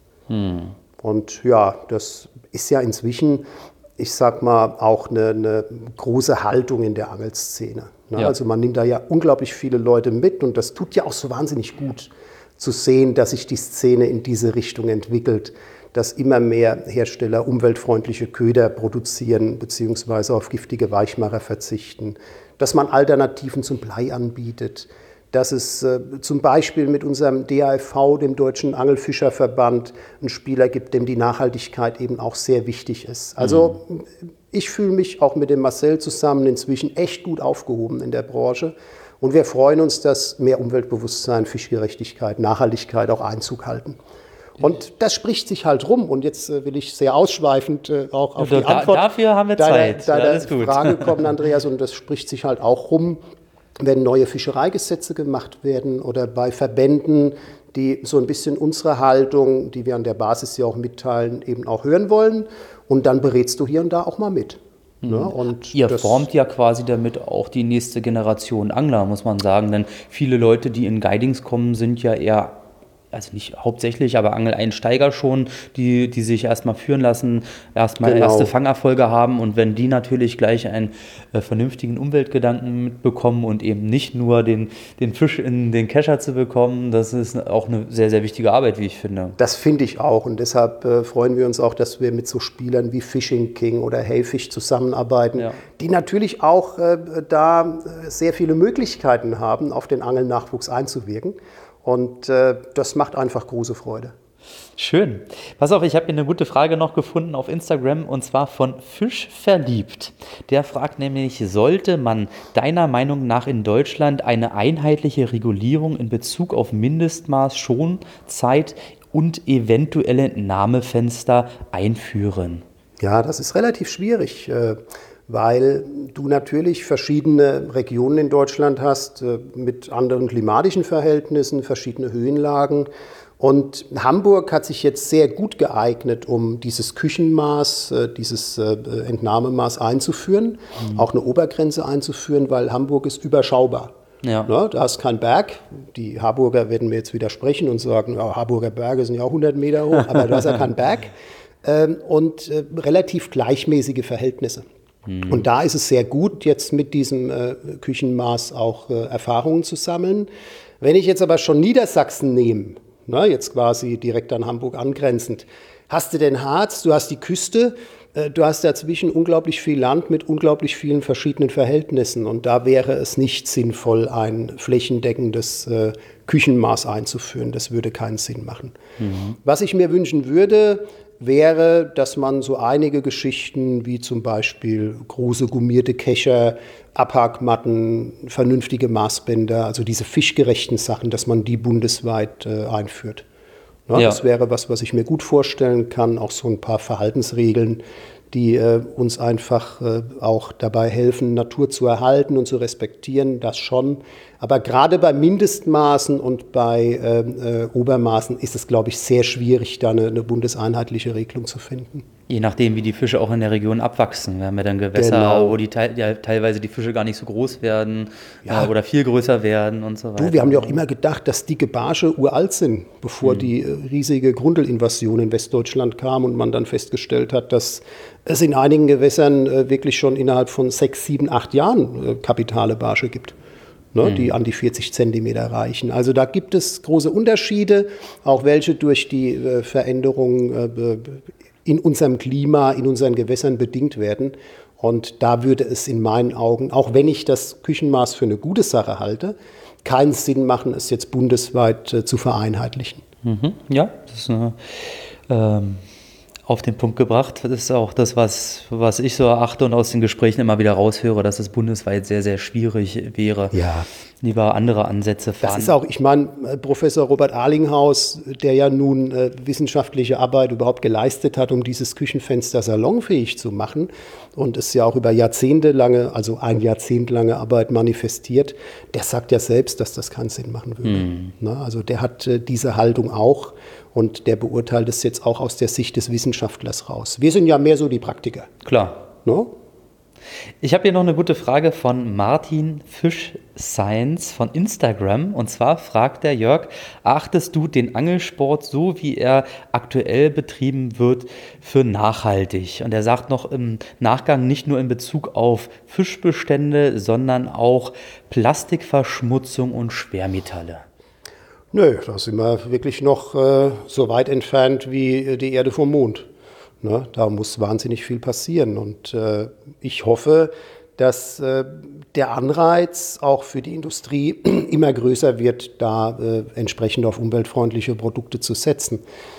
Und ja, das ist ja inzwischen, ich sag mal, auch eine große Haltung in der Angelszene. Ne? Ja. Also man nimmt da ja unglaublich viele Leute mit und das tut ja auch so wahnsinnig gut zu sehen, dass sich die Szene in diese Richtung entwickelt, dass immer mehr Hersteller umweltfreundliche Köder produzieren bzw. auf giftige Weichmacher verzichten, dass man Alternativen zum Blei anbietet, dass es zum Beispiel mit unserem DAFV, dem Deutschen Angelfischerverband, einen Spieler gibt, dem die Nachhaltigkeit eben auch sehr wichtig ist. Also ich fühle mich auch mit dem Marcel zusammen inzwischen echt gut aufgehoben in der Branche. Und wir freuen uns, dass mehr Umweltbewusstsein, Fischgerechtigkeit, Nachhaltigkeit auch Einzug halten. Und das spricht sich halt rum. Und jetzt will ich sehr ausschweifend auch auf die Antwort dafür haben wir Zeit. Deiner Frage kommen, Andreas. Und das spricht sich halt auch rum, wenn neue Fischereigesetze gemacht werden oder bei Verbänden, die so ein bisschen unsere Haltung, die wir an der Basis ja auch mitteilen, eben auch hören wollen. Und dann berätst du hier und da auch mal mit. Ne? Und ihr formt ja quasi damit auch die nächste Generation Angler, muss man sagen. Denn viele Leute, die in Guidings kommen, sind ja eher, also nicht hauptsächlich, aber Angeleinsteiger schon, die sich erstmal führen lassen, erstmal erste Fangerfolge haben. Und wenn die natürlich gleich einen vernünftigen Umweltgedanken mitbekommen und eben nicht nur den Fisch in den Kescher zu bekommen, das ist auch eine sehr, sehr wichtige Arbeit, wie ich finde. Das finde ich auch. Und deshalb freuen wir uns auch, dass wir mit so Spielern wie Fishing King oder Heyfish zusammenarbeiten, die natürlich auch da sehr viele Möglichkeiten haben, auf den Angelnachwuchs einzuwirken. Und das macht einfach große Freude. Schön. Pass auf, ich habe hier eine gute Frage noch gefunden auf Instagram und zwar von Fischverliebt. Der fragt nämlich, sollte man deiner Meinung nach in Deutschland eine einheitliche Regulierung in Bezug auf Mindestmaß, Schonzeit und eventuelle Entnahmefenster einführen? Ja, das ist relativ schwierig. Weil du natürlich verschiedene Regionen in Deutschland hast mit anderen klimatischen Verhältnissen, verschiedene Höhenlagen. Und Hamburg hat sich jetzt sehr gut geeignet, um dieses Küchenmaß, dieses Entnahmemaß einzuführen, auch eine Obergrenze einzuführen, weil Hamburg ist überschaubar. Ja. Ne, da ist kein Berg. Die Harburger werden mir jetzt widersprechen und sagen, ja, Harburger Berge sind ja auch 100 Meter hoch, aber du hast ja keinen Berg. Und relativ gleichmäßige Verhältnisse. Und da ist es sehr gut, jetzt mit diesem Küchenmaß auch Erfahrungen zu sammeln. Wenn ich jetzt aber schon Niedersachsen nehme, ne, jetzt quasi direkt an Hamburg angrenzend, hast du den Harz, du hast die Küste, du hast dazwischen unglaublich viel Land mit unglaublich vielen verschiedenen Verhältnissen. Und da wäre es nicht sinnvoll, ein flächendeckendes Küchenmaß einzuführen. Das würde keinen Sinn machen. Was ich mir wünschen würde, wäre, dass man so einige Geschichten wie zum Beispiel große gummierte Kescher, Abhakmatten, vernünftige Maßbänder, also diese fischgerechten Sachen, dass man die bundesweit einführt. Ja, ja. Das wäre was ich mir gut vorstellen kann, auch so ein paar Verhaltensregeln, die uns einfach auch dabei helfen, Natur zu erhalten und zu respektieren, das schon. Aber gerade bei Mindestmaßen und bei Obermaßen ist es, glaube ich, sehr schwierig, da eine bundeseinheitliche Regelung zu finden. Je nachdem, wie die Fische auch in der Region abwachsen. Wir haben ja dann Gewässer, wo teilweise die Fische gar nicht so groß werden oder viel größer werden und so weiter. Wir haben ja auch immer gedacht, dass dicke Barsche uralt sind, bevor die riesige Grundelinvasion in Westdeutschland kam und man dann festgestellt hat, dass es in einigen Gewässern wirklich schon innerhalb von 6, 7, 8 Jahren kapitale Barsche gibt, die an die 40 Zentimeter reichen. Also da gibt es große Unterschiede, auch welche durch die Veränderungen in unserem Klima, in unseren Gewässern bedingt werden. Und da würde es in meinen Augen, auch wenn ich das Küchenmaß für eine gute Sache halte, keinen Sinn machen, es jetzt bundesweit zu vereinheitlichen. Ja, das ist auf den Punkt gebracht. Das ist auch das, was ich so erachte und aus den Gesprächen immer wieder raushöre, dass es bundesweit sehr, sehr schwierig wäre. Ja. Lieber andere Ansätze fahren. Das ist auch, ich meine, Professor Robert Arlinghaus, der ja nun wissenschaftliche Arbeit überhaupt geleistet hat, um dieses Küchenfenster salonfähig zu machen und es ja auch über jahrzehntelange, also ein Jahrzehnt lange Arbeit manifestiert, der sagt ja selbst, dass das keinen Sinn machen würde. Also der hat diese Haltung auch und der beurteilt es jetzt auch aus der Sicht des Wissenschaftlers raus. Wir sind ja mehr so die Praktiker. Klar. No? Ich habe hier noch eine gute Frage von Martin Fish Science von Instagram. Und zwar fragt der Jörg, achtest du den Angelsport, so wie er aktuell betrieben wird, für nachhaltig? Und er sagt noch im Nachgang nicht nur in Bezug auf Fischbestände, sondern auch Plastikverschmutzung und Schwermetalle. Nö, da sind wir wirklich noch so weit entfernt wie die Erde vom Mond. Da muss wahnsinnig viel passieren und ich hoffe, dass der Anreiz auch für die Industrie immer größer wird, da entsprechend auf umweltfreundliche Produkte zu setzen.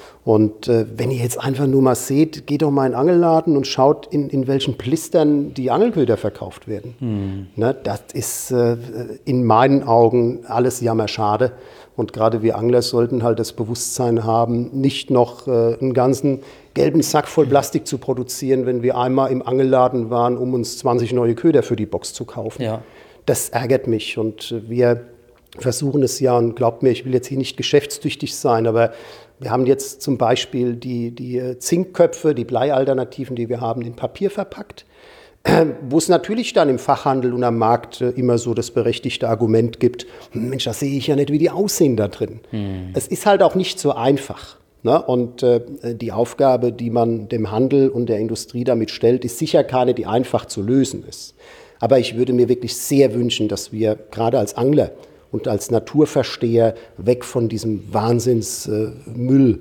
Und wenn ihr jetzt einfach nur mal seht, geht doch mal in den Angelladen und schaut, in welchen Plistern die Angelköder verkauft werden. Das ist in meinen Augen alles jammerschade. Und gerade wir Angler sollten halt das Bewusstsein haben, nicht noch einen ganzen gelben Sack voll Plastik zu produzieren, wenn wir einmal im Angelladen waren, um uns 20 neue Köder für die Box zu kaufen. Ja. Das ärgert mich und wir versuchen es ja, und glaubt mir, ich will jetzt hier nicht geschäftstüchtig sein, aber wir haben jetzt zum Beispiel die Zinkköpfe, die Bleialternativen, die wir haben, in Papier verpackt, wo es natürlich dann im Fachhandel und am Markt immer so das berechtigte Argument gibt, Mensch, da sehe ich ja nicht, wie die aussehen da drin. Es ist halt auch nicht so einfach. Und die Aufgabe, die man dem Handel und der Industrie damit stellt, ist sicher keine, die einfach zu lösen ist. Aber ich würde mir wirklich sehr wünschen, dass wir gerade als Angler und als Naturversteher weg von diesem Wahnsinnsmüll,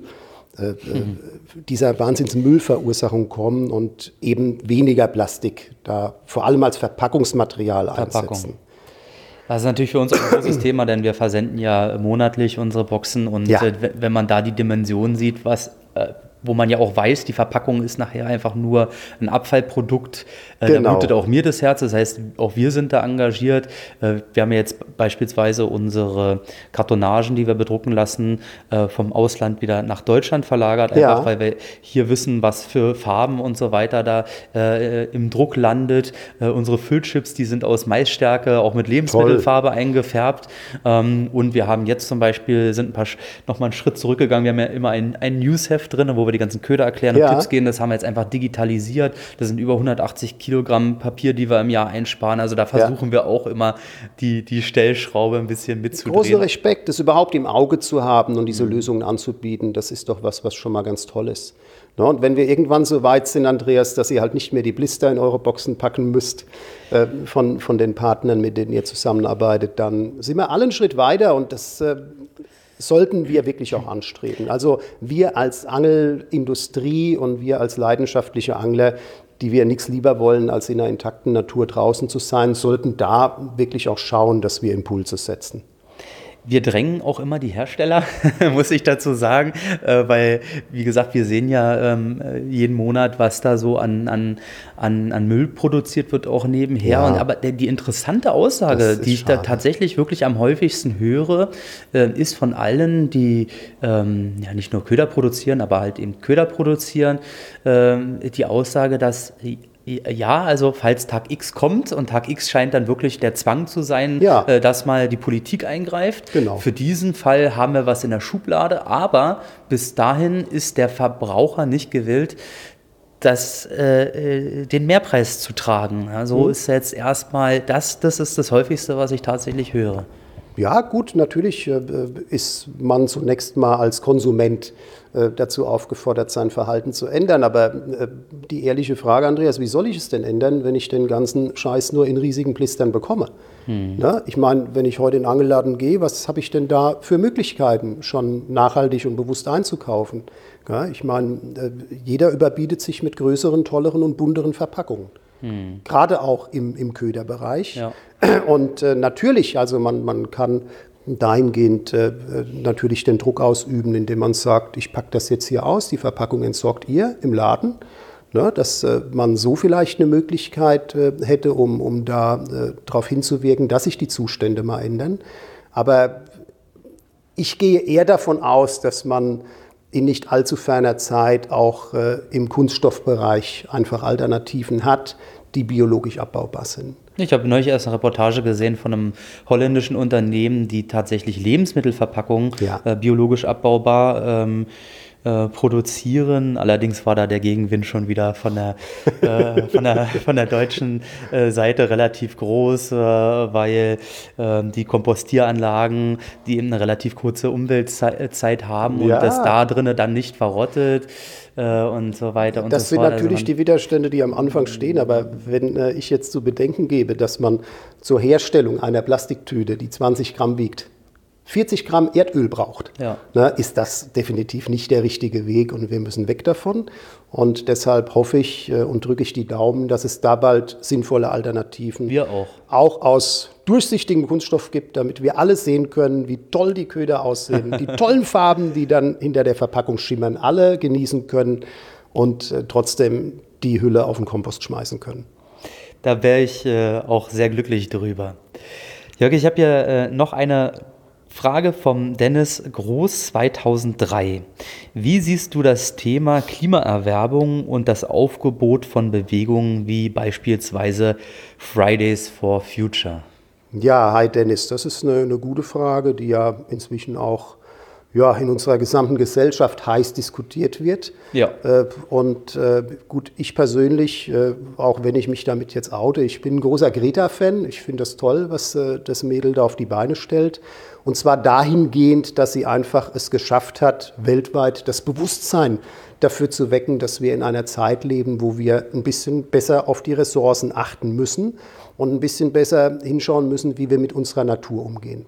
dieser Wahnsinnsmüllverursachung kommen und eben weniger Plastik da vor allem als Verpackungsmaterial einsetzen. Das ist natürlich für uns ein großes Thema, denn wir versenden ja monatlich unsere Boxen und wenn man da die Dimension sieht, wo man ja auch weiß, die Verpackung ist nachher einfach nur ein Abfallprodukt. Da blutet auch mir das Herz. Das heißt, auch wir sind da engagiert. Wir haben jetzt beispielsweise unsere Kartonagen, die wir bedrucken lassen, vom Ausland wieder nach Deutschland verlagert, einfach weil wir hier wissen, was für Farben und so weiter da im Druck landet. Unsere Füllchips, die sind aus Maisstärke, auch mit Lebensmittelfarbe eingefärbt. Und wir haben jetzt zum Beispiel, noch mal einen Schritt zurückgegangen. Wir haben ja immer ein Newsheft drin, wo wir die ganzen Köder erklären und Tipps geben. Das haben wir jetzt einfach digitalisiert. Das sind über 180 Kilogramm Papier, die wir im Jahr einsparen. Also da versuchen wir auch immer, die Stellschraube ein bisschen mitzudrehen. Großen Respekt, das überhaupt im Auge zu haben und diese Lösungen anzubieten, das ist doch was schon mal ganz toll ist. Und wenn wir irgendwann so weit sind, Andreas, dass ihr halt nicht mehr die Blister in eure Boxen packen müsst von den Partnern, mit denen ihr zusammenarbeitet, dann sind wir alle einen Schritt weiter und das sollten wir wirklich auch anstreben. Also wir als Angelindustrie und wir als leidenschaftliche Angler, die wir nichts lieber wollen, als in einer intakten Natur draußen zu sein, sollten da wirklich auch schauen, dass wir Impulse setzen. Wir drängen auch immer die Hersteller, muss ich dazu sagen, weil, wie gesagt, wir sehen ja jeden Monat, was da so an Müll produziert wird, auch nebenher. Ja. Aber die interessante Aussage, die ich da tatsächlich wirklich am häufigsten höre, ist von allen, die nicht nur Köder produzieren, aber halt eben Köder produzieren, die Aussage, dass ja, also falls Tag X kommt und Tag X scheint dann wirklich der Zwang zu sein, dass mal die Politik eingreift. Genau. Für diesen Fall haben wir was in der Schublade, aber bis dahin ist der Verbraucher nicht gewillt, den Mehrpreis zu tragen. Also ist jetzt erstmal, das ist das Häufigste, was ich tatsächlich höre. Ja, gut, natürlich ist man zunächst mal als Konsument dazu aufgefordert, sein Verhalten zu ändern. Aber die ehrliche Frage, Andreas, wie soll ich es denn ändern, wenn ich den ganzen Scheiß nur in riesigen Blistern bekomme? Na, ich meine, wenn ich heute in den Angelladen gehe, was habe ich denn da für Möglichkeiten, schon nachhaltig und bewusst einzukaufen? Ja, ich meine, jeder überbietet sich mit größeren, tolleren und bunteren Verpackungen. Gerade auch im Köderbereich. Ja. Und natürlich, also man kann dahingehend natürlich den Druck ausüben, indem man sagt, ich packe das jetzt hier aus, die Verpackung entsorgt ihr im Laden. Ne, dass man so vielleicht eine Möglichkeit hätte, um da darauf hinzuwirken, dass sich die Zustände mal ändern. Aber ich gehe eher davon aus, dass man in nicht allzu ferner Zeit auch im Kunststoffbereich einfach Alternativen hat, die biologisch abbaubar sind. Ich habe neulich erst eine Reportage gesehen von einem holländischen Unternehmen, die tatsächlich Lebensmittelverpackungen biologisch abbaubar produzieren. Allerdings war da der Gegenwind schon wieder von der deutschen Seite relativ groß, weil die Kompostieranlagen, die eben eine relativ kurze Umweltzeit haben und das da drinnen dann nicht verrottet und so weiter und so fort. Das sind natürlich die Widerstände, die am Anfang stehen, aber wenn ich jetzt zu bedenken gebe, dass man zur Herstellung einer Plastiktüte, die 20 Gramm wiegt, 40 Gramm Erdöl braucht, ist das definitiv nicht der richtige Weg und wir müssen weg davon. Und deshalb hoffe ich und drücke ich die Daumen, dass es da bald sinnvolle Alternativen auch aus durchsichtigem Kunststoff gibt, damit wir alle sehen können, wie toll die Köder aussehen, die tollen Farben, die dann hinter der Verpackung schimmern, alle genießen können und trotzdem die Hülle auf den Kompost schmeißen können. Da wäre ich auch sehr glücklich drüber. Jörg, ich habe hier noch eine Frage vom Dennis Groß 2003. Wie siehst du das Thema Klimaerwärmung und das Aufgebot von Bewegungen wie beispielsweise Fridays for Future? Ja, hi Dennis, das ist eine gute Frage, die ja inzwischen auch in unserer gesamten Gesellschaft heiß diskutiert wird. Ja. Gut, ich persönlich, auch wenn ich mich damit jetzt oute, ich bin ein großer Greta-Fan. Ich finde das toll, was das Mädel da auf die Beine stellt. Und zwar dahingehend, dass sie einfach es geschafft hat, weltweit das Bewusstsein dafür zu wecken, dass wir in einer Zeit leben, wo wir ein bisschen besser auf die Ressourcen achten müssen und ein bisschen besser hinschauen müssen, wie wir mit unserer Natur umgehen.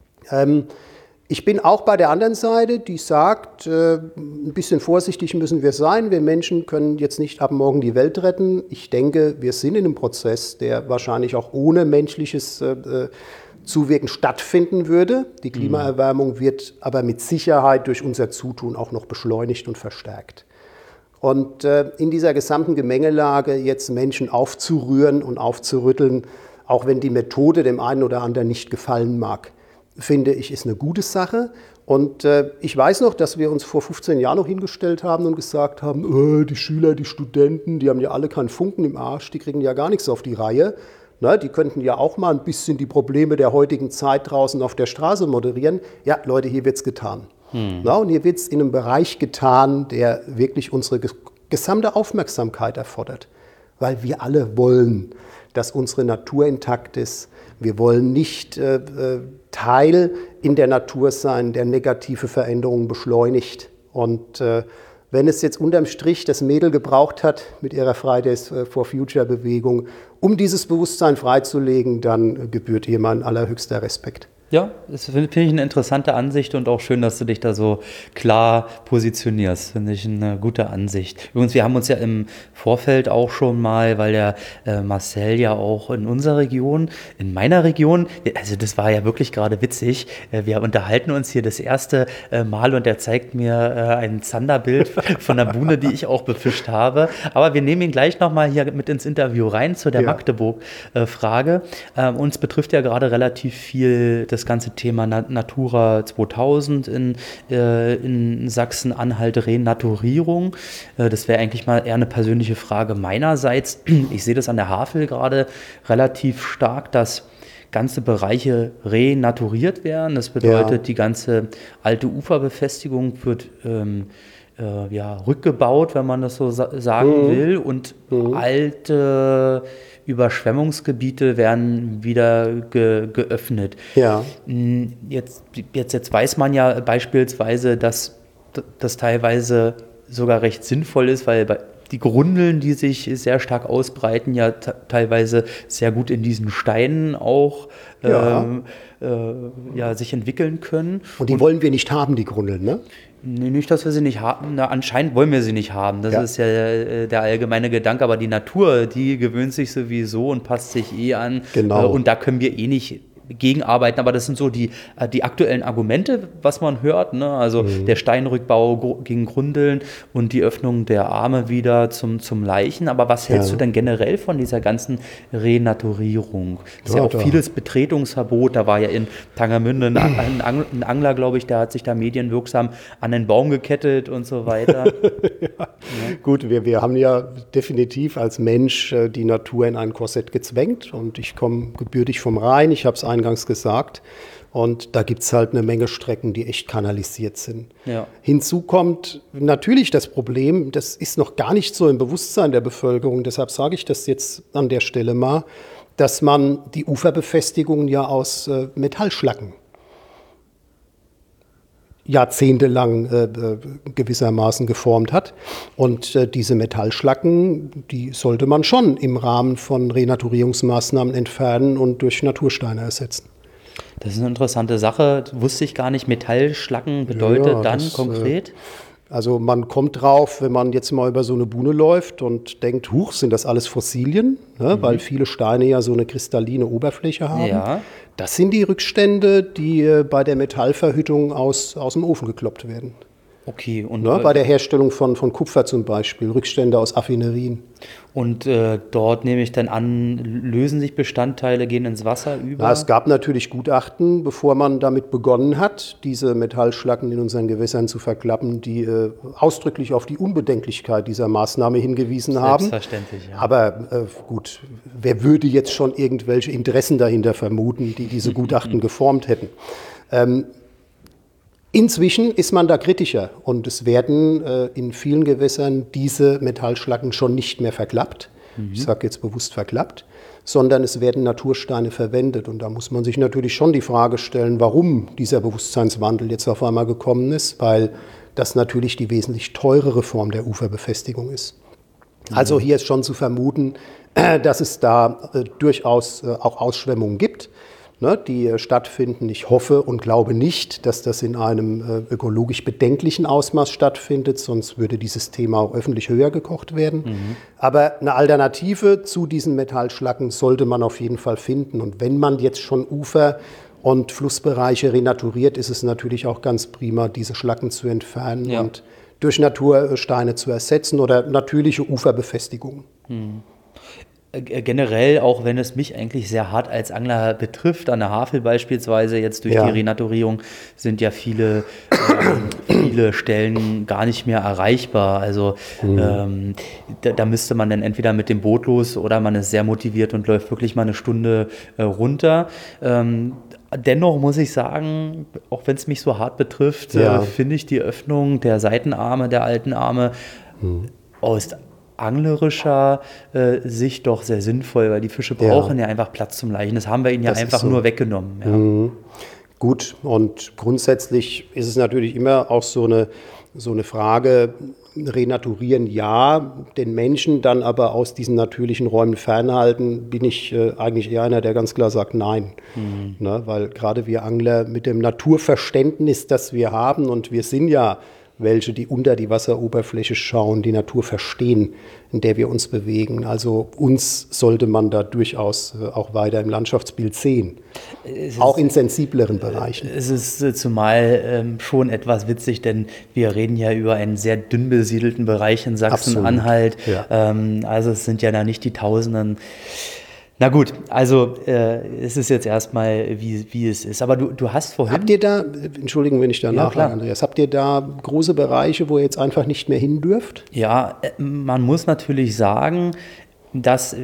Ich bin auch bei der anderen Seite, die sagt, ein bisschen vorsichtig müssen wir sein. Wir Menschen können jetzt nicht ab morgen die Welt retten. Ich denke, wir sind in einem Prozess, der wahrscheinlich auch ohne menschliches Zuwirken stattfinden würde. Die Klimaerwärmung wird aber mit Sicherheit durch unser Zutun auch noch beschleunigt und verstärkt. Und in dieser gesamten Gemengelage jetzt Menschen aufzurühren und aufzurütteln, auch wenn die Methode dem einen oder anderen nicht gefallen mag, finde ich, ist eine gute Sache. Und ich weiß noch, dass wir uns vor 15 Jahren noch hingestellt haben und gesagt haben, die Schüler, die Studenten, die haben ja alle keinen Funken im Arsch, die kriegen ja gar nichts auf die Reihe. Na, die könnten ja auch mal ein bisschen die Probleme der heutigen Zeit draußen auf der Straße moderieren. Ja, Leute, hier wird's getan. Na, und hier wird's in einem Bereich getan, der wirklich unsere gesamte Aufmerksamkeit erfordert. Weil wir alle wollen, dass unsere Natur intakt ist. Wir wollen nicht Teil in der Natur sein, der negative Veränderungen beschleunigt. Und wenn es jetzt unterm Strich das Mädel gebraucht hat mit ihrer Fridays for Future Bewegung, um dieses Bewusstsein freizulegen, dann gebührt ihr mein allerhöchster Respekt. Ja, das finde ich eine interessante Ansicht und auch schön, dass du dich da so klar positionierst. Finde ich eine gute Ansicht. Übrigens, wir haben uns ja im Vorfeld auch schon mal, weil der Marcel ja auch in unserer Region, in meiner Region, also das war ja wirklich gerade witzig, wir unterhalten uns hier das erste Mal und er zeigt mir ein Zanderbild von der Buhne, die ich auch befischt habe. Aber wir nehmen ihn gleich nochmal hier mit ins Interview rein zu der Magdeburg-Frage. Uns betrifft ja gerade relativ viel das ganze Thema Natura 2000 in Sachsen-Anhalt, Renaturierung. Das wäre eigentlich mal eher eine persönliche Frage meinerseits. Ich sehe das an der Havel gerade relativ stark, dass ganze Bereiche renaturiert werden. Das bedeutet, die ganze alte Uferbefestigung wird rückgebaut, wenn man das so sagen will, und alte Überschwemmungsgebiete werden wieder geöffnet. Ja. Jetzt weiß man ja beispielsweise, dass das teilweise sogar recht sinnvoll ist, weil die Grundeln, die sich sehr stark ausbreiten, ja teilweise sehr gut in diesen Steinen auch sich entwickeln können. Und die wollen wir nicht haben, die Grundeln, ne? Nee, nicht, dass wir sie nicht haben. Na, anscheinend wollen wir sie nicht haben. Das ist ja der allgemeine Gedanke. Aber die Natur, die gewöhnt sich sowieso und passt sich an. Genau. Und da können wir nicht gegenarbeiten. Aber das sind so die aktuellen Argumente, was man hört. Ne? Also der Steinrückbau gegen Grundeln und die Öffnung der Arme wieder zum Leichen. Aber was hältst du denn generell von dieser ganzen Renaturierung? Das ist ja auch vieles Betretungsverbot. Da war ja in Tangermünde ein Angler, glaube ich, der hat sich da medienwirksam an den Baum gekettet und so weiter. Gut, wir haben ja definitiv als Mensch die Natur in ein Korsett gezwängt. Und ich komme gebürtig vom Rhein. Ich habe es eingangs gesagt. Und da gibt es halt eine Menge Strecken, die echt kanalisiert sind. Ja. Hinzu kommt natürlich das Problem, das ist noch gar nicht so im Bewusstsein der Bevölkerung, deshalb sage ich das jetzt an der Stelle mal, dass man die Uferbefestigungen ja aus Metallschlacken jahrzehntelang gewissermaßen geformt hat. Und diese Metallschlacken, die sollte man schon im Rahmen von Renaturierungsmaßnahmen entfernen und durch Natursteine ersetzen. Das ist eine interessante Sache. Wusste ich gar nicht. Metallschlacken bedeutet dann konkret? Also man kommt drauf, wenn man jetzt mal über so eine Buhne läuft und denkt, huch, sind das alles Fossilien? Ne? Weil viele Steine ja so eine kristalline Oberfläche haben. Ja. Das sind die Rückstände, die bei der Metallverhüttung aus dem Ofen gekloppt werden. Okay. Und bei der Herstellung von Kupfer zum Beispiel, Rückstände aus Affinerien. Und dort nehme ich dann an, lösen sich Bestandteile, gehen ins Wasser über? Ja, es gab natürlich Gutachten, bevor man damit begonnen hat, diese Metallschlacken in unseren Gewässern zu verklappen, die ausdrücklich auf die Unbedenklichkeit dieser Maßnahme hingewiesen haben. Selbstverständlich, ja. Aber gut, wer würde jetzt schon irgendwelche Interessen dahinter vermuten, die diese Gutachten geformt hätten? Inzwischen ist man da kritischer und es werden in vielen Gewässern diese Metallschlacken schon nicht mehr verklappt. Ich sage jetzt bewusst verklappt, sondern es werden Natursteine verwendet. Und da muss man sich natürlich schon die Frage stellen, warum dieser Bewusstseinswandel jetzt auf einmal gekommen ist, weil das natürlich die wesentlich teurere Form der Uferbefestigung ist. Also hier ist schon zu vermuten, dass es da durchaus auch Ausschwemmungen gibt, die stattfinden. Ich hoffe und glaube nicht, dass das in einem ökologisch bedenklichen Ausmaß stattfindet, sonst würde dieses Thema auch öffentlich höher gekocht werden. Aber eine Alternative zu diesen Metallschlacken sollte man auf jeden Fall finden. Und wenn man jetzt schon Ufer und Flussbereiche renaturiert, ist es natürlich auch ganz prima, diese Schlacken zu entfernen und durch Natursteine zu ersetzen oder natürliche Uferbefestigungen. Generell, auch wenn es mich eigentlich sehr hart als Angler betrifft, an der Havel beispielsweise, jetzt durch die Renaturierung sind ja viele Stellen gar nicht mehr erreichbar. Also da müsste man dann entweder mit dem Boot los oder man ist sehr motiviert und läuft wirklich mal eine Stunde runter. Dennoch muss ich sagen, auch wenn es mich so hart betrifft, finde ich die Öffnung der Seitenarme, der alten Arme aus anglerischer Sicht doch sehr sinnvoll, weil die Fische brauchen ja einfach Platz zum Laichen. Das haben wir ihnen ja einfach nur weggenommen. Ja. Gut, und grundsätzlich ist es natürlich immer auch so eine Frage, renaturieren ja, den Menschen dann aber aus diesen natürlichen Räumen fernhalten, bin ich eigentlich eher einer, der ganz klar sagt nein. Ne, weil gerade wir Angler mit dem Naturverständnis, das wir haben, und wir sind ja welche, die unter die Wasseroberfläche schauen, die Natur verstehen, in der wir uns bewegen. Also uns sollte man da durchaus auch weiter im Landschaftsbild sehen, auch in sensibleren Bereichen. Es ist zumal schon etwas witzig, denn wir reden ja über einen sehr dünn besiedelten Bereich in Sachsen-Anhalt. Ja. Also es sind ja da nicht die Tausenden. Na gut, also es ist jetzt erstmal, wie es ist. Aber du hast vorhin... Habt ihr da, entschuldigen, wenn ich da nachfrage, Andreas, habt ihr da große Bereiche, wo ihr jetzt einfach nicht mehr hin dürft? Ja, man muss natürlich sagen, dass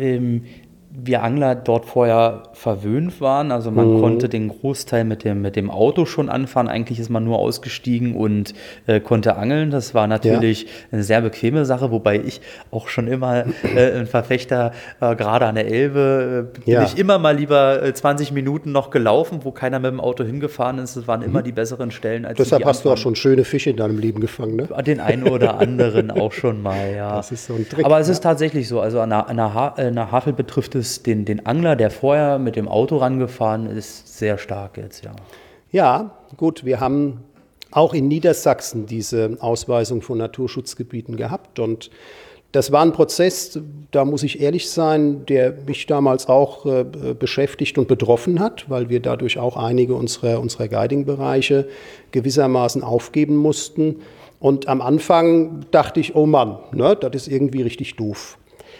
wir Angler dort vorher verwöhnt waren. Also man konnte den Großteil mit dem Auto schon anfahren. Eigentlich ist man nur ausgestiegen und konnte angeln. Das war natürlich eine sehr bequeme Sache, wobei ich auch schon immer ein Verfechter, gerade an der Elbe, bin ich immer mal lieber 20 Minuten noch gelaufen, wo keiner mit dem Auto hingefahren ist. Das waren immer die besseren Stellen. Als deshalb hast du auch schon schöne Fische in deinem Leben gefangen, ne? Den einen oder anderen auch schon mal, ja. Das ist so ein Trick. Aber es ist tatsächlich so. Also an der Havel betrifft es den Angler, der vorher mit dem Auto rangefahren ist, sehr stark jetzt, ja. Ja, gut, wir haben auch in Niedersachsen diese Ausweisung von Naturschutzgebieten gehabt und das war ein Prozess, da muss ich ehrlich sein, der mich damals auch beschäftigt und betroffen hat, weil wir dadurch auch einige unserer Guiding-Bereiche gewissermaßen aufgeben mussten. Und am Anfang dachte ich, oh Mann, ne, das ist irgendwie richtig doof.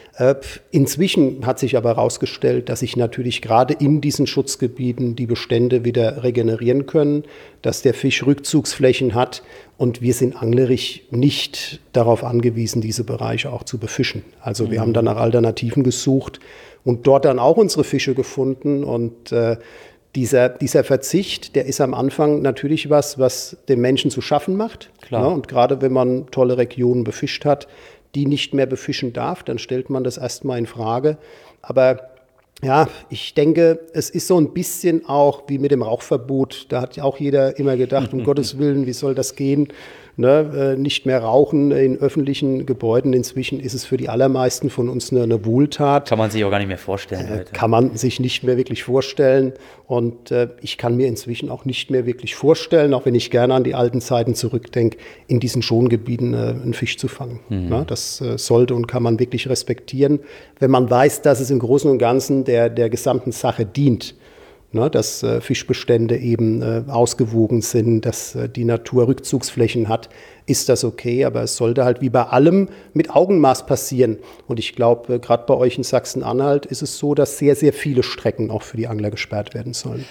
Inzwischen hat sich aber herausgestellt, dass sich natürlich gerade in diesen Schutzgebieten die Bestände wieder regenerieren können, dass der Fisch Rückzugsflächen hat und wir sind anglerisch nicht darauf angewiesen, diese Bereiche auch zu befischen. Also wir haben dann nach Alternativen gesucht und dort dann auch unsere Fische gefunden und dieser Verzicht, der ist am Anfang natürlich was dem Menschen zu schaffen macht. Klar. Ja, und gerade wenn man tolle Regionen befischt hat, die nicht mehr befischen darf, dann stellt man das erstmal in Frage. Aber ja, ich denke, es ist so ein bisschen auch wie mit dem Rauchverbot. Da hat ja auch jeder immer gedacht, um Gottes Willen, wie soll das gehen? Ne, nicht mehr rauchen in öffentlichen Gebäuden. Inzwischen ist es für die allermeisten von uns eine Wohltat. Kann man sich auch gar nicht mehr vorstellen heute. Kann man sich nicht mehr wirklich vorstellen. Und ich kann mir inzwischen auch nicht mehr wirklich vorstellen, auch wenn ich gerne an die alten Zeiten zurückdenke, in diesen Schongebieten einen Fisch zu fangen. Ja, das sollte und kann man wirklich respektieren, wenn man weiß, dass es im Großen und Ganzen der gesamten Sache dient. Ne, dass Fischbestände eben ausgewogen sind, dass die Natur Rückzugsflächen hat, ist das okay. Aber es sollte halt wie bei allem mit Augenmaß passieren. Und ich glaube, gerade bei euch in Sachsen-Anhalt ist es so, dass sehr, sehr viele Strecken auch für die Angler gesperrt werden sollen.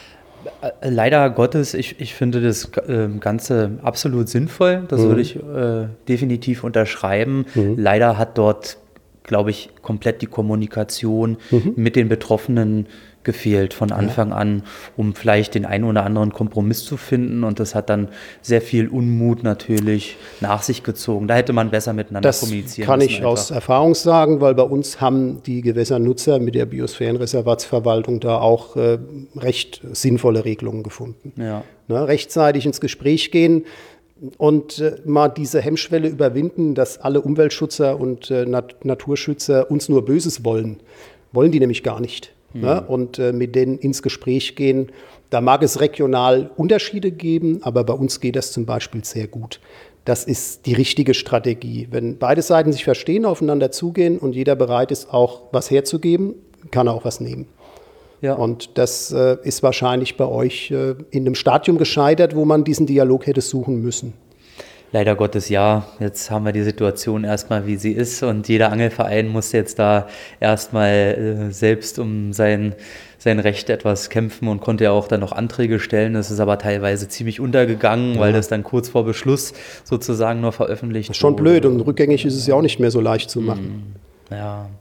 Leider Gottes, ich finde das Ganze absolut sinnvoll. Das würde ich definitiv unterschreiben. Leider hat dort, glaube ich, komplett die Kommunikation mit den Betroffenen gefehlt von Anfang an, um vielleicht den einen oder anderen Kompromiss zu finden. Und das hat dann sehr viel Unmut natürlich nach sich gezogen. Da hätte man besser miteinander kommunizieren müssen. Das kann ich aus Erfahrung sagen, weil bei uns haben die Gewässernutzer mit der Biosphärenreservatsverwaltung da auch recht sinnvolle Regelungen gefunden. Ja. Ne, rechtzeitig ins Gespräch gehen und mal diese Hemmschwelle überwinden, dass alle Umweltschützer und Naturschützer uns nur Böses wollen. Wollen die nämlich gar nicht. Ne? Und mit denen ins Gespräch gehen. Da mag es regional Unterschiede geben, aber bei uns geht das zum Beispiel sehr gut. Das ist die richtige Strategie. Wenn beide Seiten sich verstehen, aufeinander zugehen und jeder bereit ist, auch was herzugeben, kann er auch was nehmen. Ja. Und das ist wahrscheinlich bei euch in einem Stadium gescheitert, wo man diesen Dialog hätte suchen müssen. Leider Gottes ja. Jetzt haben wir die Situation erstmal, wie sie ist und jeder Angelverein muss jetzt da erstmal selbst um sein Recht etwas kämpfen und konnte ja auch dann noch Anträge stellen. Das ist aber teilweise ziemlich untergegangen, weil das dann kurz vor Beschluss sozusagen nur veröffentlicht wurde. Schon blöd und rückgängig ist es ja auch nicht mehr so leicht zu machen. Ja.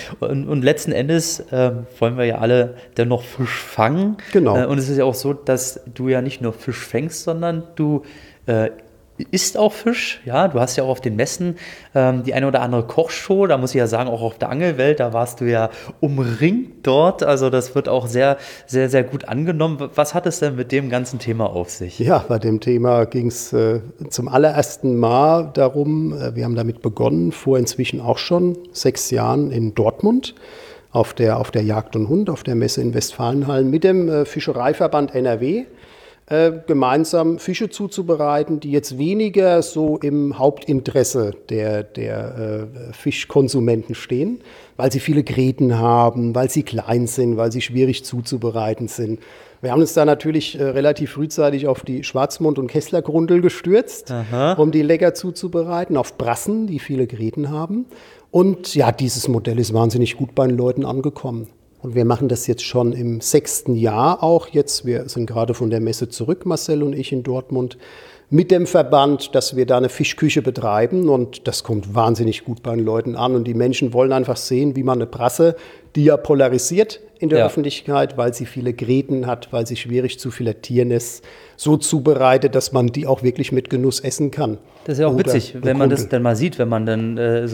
Und letzten Endes wollen wir ja alle dennoch Fisch fangen. Genau. Und es ist ja auch so, dass du ja nicht nur Fisch fängst, sondern du isst auch Fisch. Ja, du hast ja auch auf den Messen die eine oder andere Kochshow. Da muss ich ja sagen, auch auf der Angelwelt, da warst du ja umringt dort. Also das wird auch sehr, sehr, sehr gut angenommen. Was hat es denn mit dem ganzen Thema auf sich? Ja, bei dem Thema ging es zum allerersten Mal darum, wir haben damit begonnen, vor inzwischen auch schon 6 Jahren in Dortmund auf der Jagd und Hund, auf der Messe in Westfalenhallen mit dem Fischereiverband NRW gemeinsam Fische zuzubereiten, die jetzt weniger so im Hauptinteresse der Fischkonsumenten stehen, weil sie viele Gräten haben, weil sie klein sind, weil sie schwierig zuzubereiten sind. Wir haben uns da natürlich relativ frühzeitig auf die Schwarzmund- und Kesslergrundel gestürzt, um die lecker zuzubereiten, auf Brassen, die viele Gräten haben. Und ja, dieses Modell ist wahnsinnig gut bei den Leuten angekommen. Und wir machen das jetzt schon im 6. Jahr auch jetzt. Wir sind gerade von der Messe zurück, Marcel und ich in Dortmund, mit dem Verband, dass wir da eine Fischküche betreiben. Und das kommt wahnsinnig gut bei den Leuten an. Und die Menschen wollen einfach sehen, wie man eine Brasse, die ja polarisiert in der Öffentlichkeit, weil sie viele Gräten hat, weil sie schwierig zu filetieren ist, so zubereitet, dass man die auch wirklich mit Genuss essen kann. Das ist ja auch witzig, wenn man das dann mal sieht, wenn man dann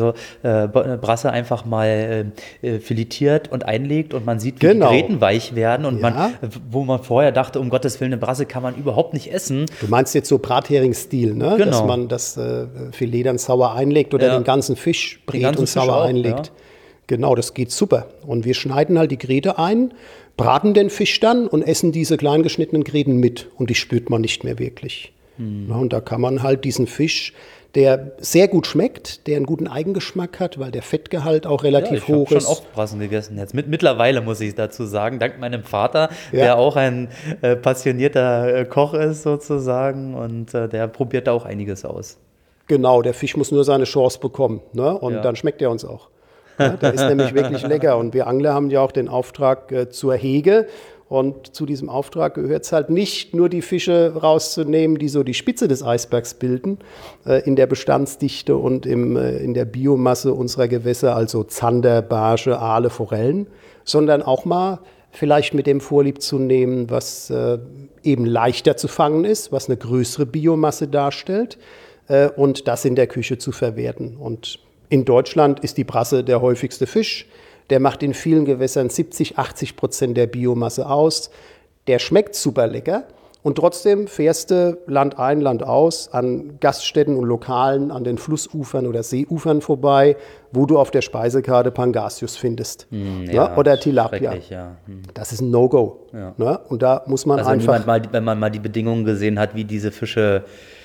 eine Brasse einfach mal filetiert und einlegt und man sieht, wie die Gräten weich werden und wo man vorher dachte, um Gottes Willen, eine Brasse kann man überhaupt nicht essen. Du meinst jetzt so Brathering-Stil, ne? Dass man das Filet dann sauer einlegt oder den ganzen Fisch brät und sauer einlegt. Ja. Genau, das geht super. Und wir schneiden halt die Gräte ein, braten den Fisch dann und essen diese klein geschnittenen Gräten mit. Und die spürt man nicht mehr wirklich. Ja, und da kann man halt diesen Fisch, der sehr gut schmeckt, der einen guten Eigengeschmack hat, weil der Fettgehalt auch relativ hoch ist. Ich habe schon oft Brassen gegessen jetzt. Mittlerweile muss ich dazu sagen, dank meinem Vater, der auch ein passionierter Koch ist sozusagen und der probiert da auch einiges aus. Genau, der Fisch muss nur seine Chance bekommen, ne? Und dann schmeckt er uns auch. Ja, der ist nämlich wirklich lecker. Und wir Angler haben ja auch den Auftrag zur Hege. Und zu diesem Auftrag gehört es halt nicht nur, die Fische rauszunehmen, die so die Spitze des Eisbergs bilden, in der Bestandsdichte und in der Biomasse unserer Gewässer, also Zander, Barsche, Aale, Forellen, sondern auch mal vielleicht mit dem Vorlieb zu nehmen, was eben leichter zu fangen ist, was eine größere Biomasse darstellt und das in der Küche zu verwerten. Und in Deutschland ist die Brasse der häufigste Fisch. Der macht in vielen Gewässern 70-80% der Biomasse aus. Der schmeckt super lecker. Und trotzdem fährst du Land ein, Land aus an Gaststätten und Lokalen, an den Flussufern oder Seeufern vorbei, wo du auf der Speisekarte Pangasius findest. Oder Tilapia. Das ist ein No-Go. Ja. Ne? Und da muss man einfach... Wenn man mal die Bedingungen gesehen hat, wie diese Fische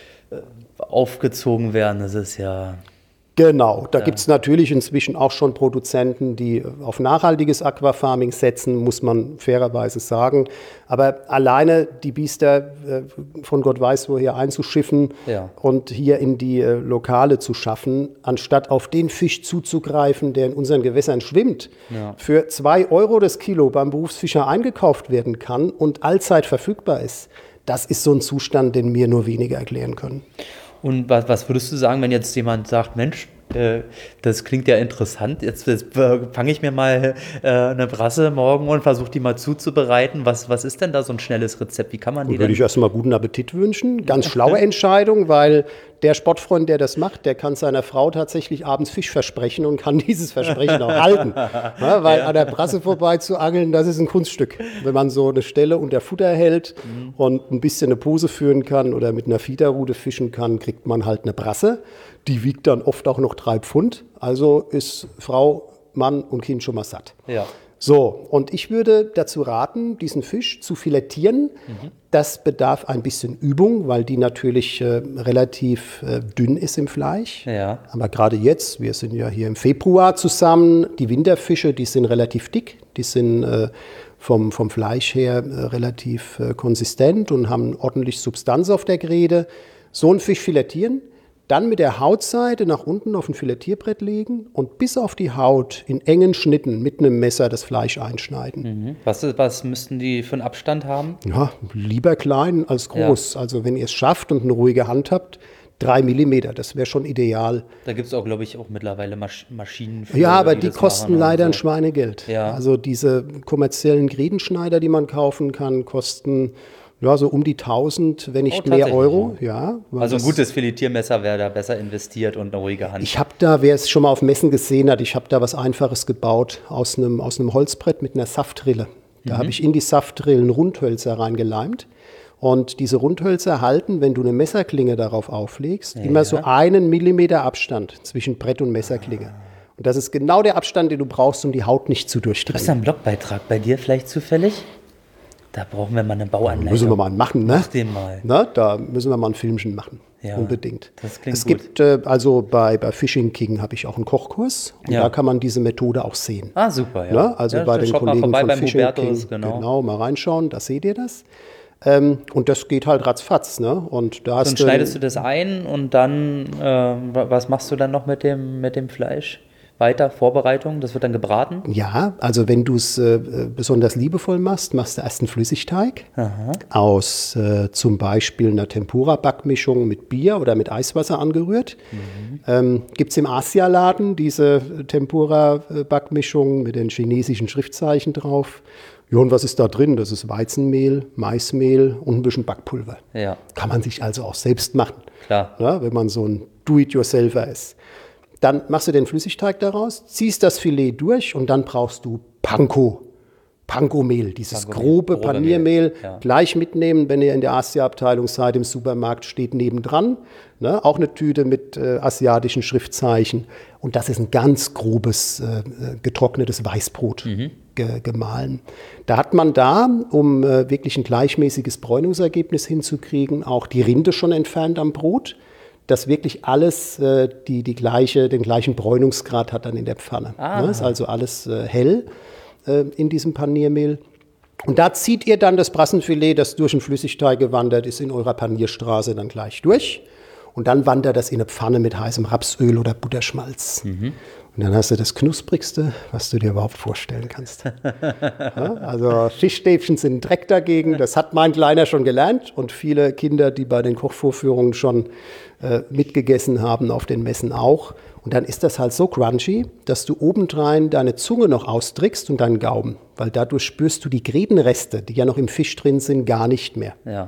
aufgezogen werden, das ist ja... Genau, da gibt es natürlich inzwischen auch schon Produzenten, die auf nachhaltiges Aquafarming setzen, muss man fairerweise sagen. Aber alleine die Biester von Gott weiß woher einzuschiffen und hier in die Lokale zu schaffen, anstatt auf den Fisch zuzugreifen, der in unseren Gewässern schwimmt, für 2 € das Kilo beim Berufsfischer eingekauft werden kann und allzeit verfügbar ist, das ist so ein Zustand, den mir nur wenige erklären können. Und was würdest du sagen, wenn jetzt jemand sagt, Mensch, das klingt ja interessant, jetzt fange ich mir mal eine Brasse morgen und versuche die mal zuzubereiten. Was ist denn da so ein schnelles Rezept? Wie kann man die denn? Würde ich erstmal guten Appetit wünschen. Ganz schlaue Entscheidung, weil der Sportfreund, der das macht, der kann seiner Frau tatsächlich abends Fisch versprechen und kann dieses Versprechen auch halten. Ja, weil an der Brasse vorbei zu angeln, das ist ein Kunststück. Wenn man so eine Stelle unter Futter hält und ein bisschen eine Pose führen kann oder mit einer Fiederrute fischen kann, kriegt man halt eine Brasse. Die wiegt dann oft auch noch 3 Pfund. Also ist Frau, Mann und Kind schon mal satt. Ja. So, und ich würde dazu raten, diesen Fisch zu filetieren. Das bedarf ein bisschen Übung, weil die natürlich relativ dünn ist im Fleisch. Ja. Aber gerade jetzt, wir sind ja hier im Februar zusammen, die Winterfische, die sind relativ dick. Die sind vom Fleisch her relativ konsistent und haben ordentlich Substanz auf der Gräte. So einen Fisch filetieren. Dann mit der Hautseite nach unten auf ein Filetierbrett legen und bis auf die Haut in engen Schnitten mit einem Messer das Fleisch einschneiden. Was müssten die für einen Abstand haben? Ja, lieber klein als groß. Ja. Also wenn ihr es schafft und eine ruhige Hand habt, 3 mm, das wäre schon ideal. Da gibt es auch, glaube ich, auch mittlerweile Maschinen für. Ja, aber die kosten leider ein Schweinegeld. Ja. Also diese kommerziellen Grätenschneider, die man kaufen kann, kosten Ja, so um die 1000, wenn nicht mehr tatsächlich, Euro. Ja, Also ein gutes Filetiermesser wäre da besser investiert und eine ruhige Hand. Ich habe da, wer es schon mal auf Messen gesehen hat, ich habe da was Einfaches gebaut aus einem Holzbrett mit einer Saftrille. Da habe ich in die Saftrillen Rundhölzer reingeleimt. Und diese Rundhölzer halten, wenn du eine Messerklinge darauf auflegst, immer so 1 Millimeter Abstand zwischen Brett und Messerklinge. Und das ist genau der Abstand, den du brauchst, um die Haut nicht zu Gibt es da durchtrennen. einen Blogbeitrag bei dir vielleicht zufällig? Da brauchen wir mal eine Bauanleitung. Müssen wir mal einen machen, ne? Mach den mal. Na, da müssen wir mal ein Filmchen machen. Ja, unbedingt. das klingt es gut. gibt, also bei Fishing King habe ich auch einen Kochkurs. Und da kann man diese Methode auch sehen. Ah, super, ja. Ne? Also ja, bei den schaut mal Kollegen vorbei von beim Fishing Hubertus, King. genau. Mal reinschauen, da seht ihr das. Und das geht halt ratzfatz. Ne? Und da Dann hast schneidest du das ein und dann, was machst du dann noch mit dem Fleisch? Weiter, Vorbereitung, das wird dann gebraten? Ja, also wenn du es besonders liebevoll machst, machst du erst einen Flüssigteig aus zum Beispiel einer Tempura-Backmischung mit Bier oder mit Eiswasser angerührt. Gibt es im Asialaden diese Tempura-Backmischung mit den chinesischen Schriftzeichen drauf. Ja, und was ist da drin? Das ist Weizenmehl, Maismehl und ein bisschen Backpulver. Ja. Kann man sich also auch selbst machen, Klar. ja, wenn man so ein Do-it-yourselfer ist. Dann machst du den Flüssigteig daraus, ziehst das Filet durch und dann brauchst du Panko-Mehl, dieses grobe Paniermehl. Ja. Gleich mitnehmen, wenn ihr in der Asia-Abteilung seid, im Supermarkt steht nebendran. Ne? Auch eine Tüte mit asiatischen Schriftzeichen. Und das ist ein ganz grobes, getrocknetes Weißbrot gemahlen. Da hat man um wirklich ein gleichmäßiges Bräunungsergebnis hinzukriegen, auch die Rinde schon entfernt am Brot, dass wirklich alles den gleichen Bräunungsgrad hat dann in der Pfanne. Ne? Ist also alles hell in diesem Paniermehl. Und da zieht ihr dann das Brassenfilet, das durch den Flüssigteig gewandert ist, in eurer Panierstraße dann gleich durch. Und dann wandert das in eine Pfanne mit heißem Rapsöl oder Butterschmalz. Und dann hast du das Knusprigste, was du dir überhaupt vorstellen kannst. Ja, also Fischstäbchen sind Dreck dagegen. Das hat mein Kleiner schon gelernt. Und viele Kinder, die bei den Kochvorführungen schon mitgegessen haben, auf den Messen auch. Und dann ist das halt so crunchy, dass du obendrein deine Zunge noch austrickst und deinen Gaumen. Weil dadurch spürst du die Gredenreste, die ja noch im Fisch drin sind, gar nicht mehr. Ja.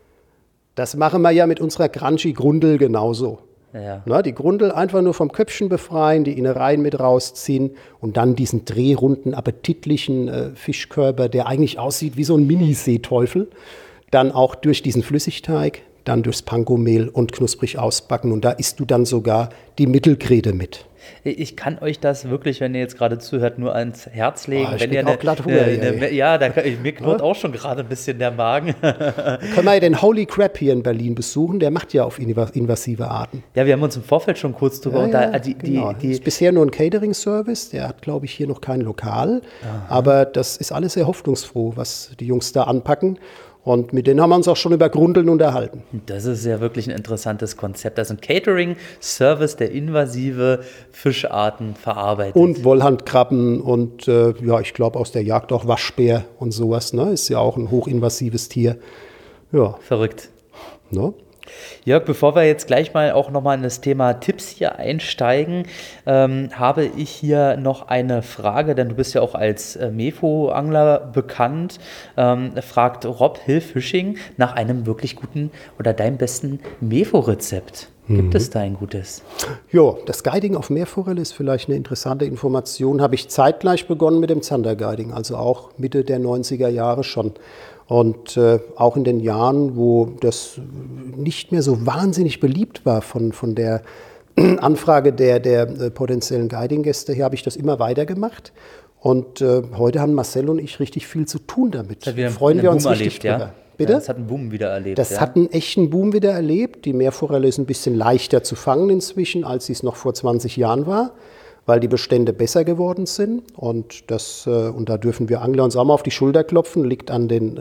Das machen wir ja mit unserer Crunchy-Grundel genauso. Ja. Na, die Grundel einfach nur vom Köpfchen befreien, die Innereien mit rausziehen und dann diesen drehrunden, appetitlichen Fischkörper, der eigentlich aussieht wie so ein Mini-Seeteufel, dann auch durch diesen Flüssigteig, dann durchs Panko-Mehl und knusprig ausbacken. Und da isst du dann sogar die Mittelgrede mit. Ich kann euch das wirklich, wenn ihr jetzt gerade zuhört, nur ans Herz legen. Oh, ich wenn krieg ihr auch glatt Hunger, ja, mir knurrt auch schon gerade ein bisschen der Magen. Können wir ja den Holy Crab hier in Berlin besuchen, der macht ja auf invasive Arten. Ja, wir haben uns im Vorfeld schon kurz drüber unterhalten. Genau. Das ist bisher nur ein Catering-Service, der hat, glaube ich, hier noch kein Lokal. Aber das ist alles sehr hoffnungsfroh, was die Jungs da anpacken. Und mit denen haben wir uns auch schon über Grundeln unterhalten. Das ist ja wirklich ein interessantes Konzept. Das ist ein Catering-Service, der invasive Fischarten verarbeitet. Und Wollhandkrabben und ich glaube aus der Jagd auch Waschbär und sowas. Ne? Ist ja auch ein hochinvasives Tier. Ja. Verrückt. Ne? Jörg, bevor wir jetzt gleich mal auch nochmal in das Thema Tipps hier einsteigen, habe ich hier noch eine Frage, denn du bist ja auch als Mefo-Angler bekannt. Fragt Rob Hill Fishing nach einem wirklich guten oder deinem besten Mefo-Rezept. Gibt es da ein gutes? Ja, das Guiding auf Meerforelle ist vielleicht eine interessante Information. Habe ich zeitgleich begonnen mit dem Zander-Guiding, also auch Mitte der 90er Jahre schon. Und auch in den Jahren, wo das nicht mehr so wahnsinnig beliebt war von der Anfrage der potenziellen Guiding-Gäste her, habe ich das immer weitergemacht. Und heute haben Marcel und ich richtig viel zu tun damit. Freuen wir uns richtig drüber. Ja? Bitte? Ja, das hat einen Boom wieder erlebt. Das hat einen echten Boom wieder erlebt. Die Meerforelle ist ein bisschen leichter zu fangen inzwischen, als sie es noch vor 20 Jahren war, weil die Bestände besser geworden sind. Und da dürfen wir Angler uns auch mal auf die Schulter klopfen, liegt an den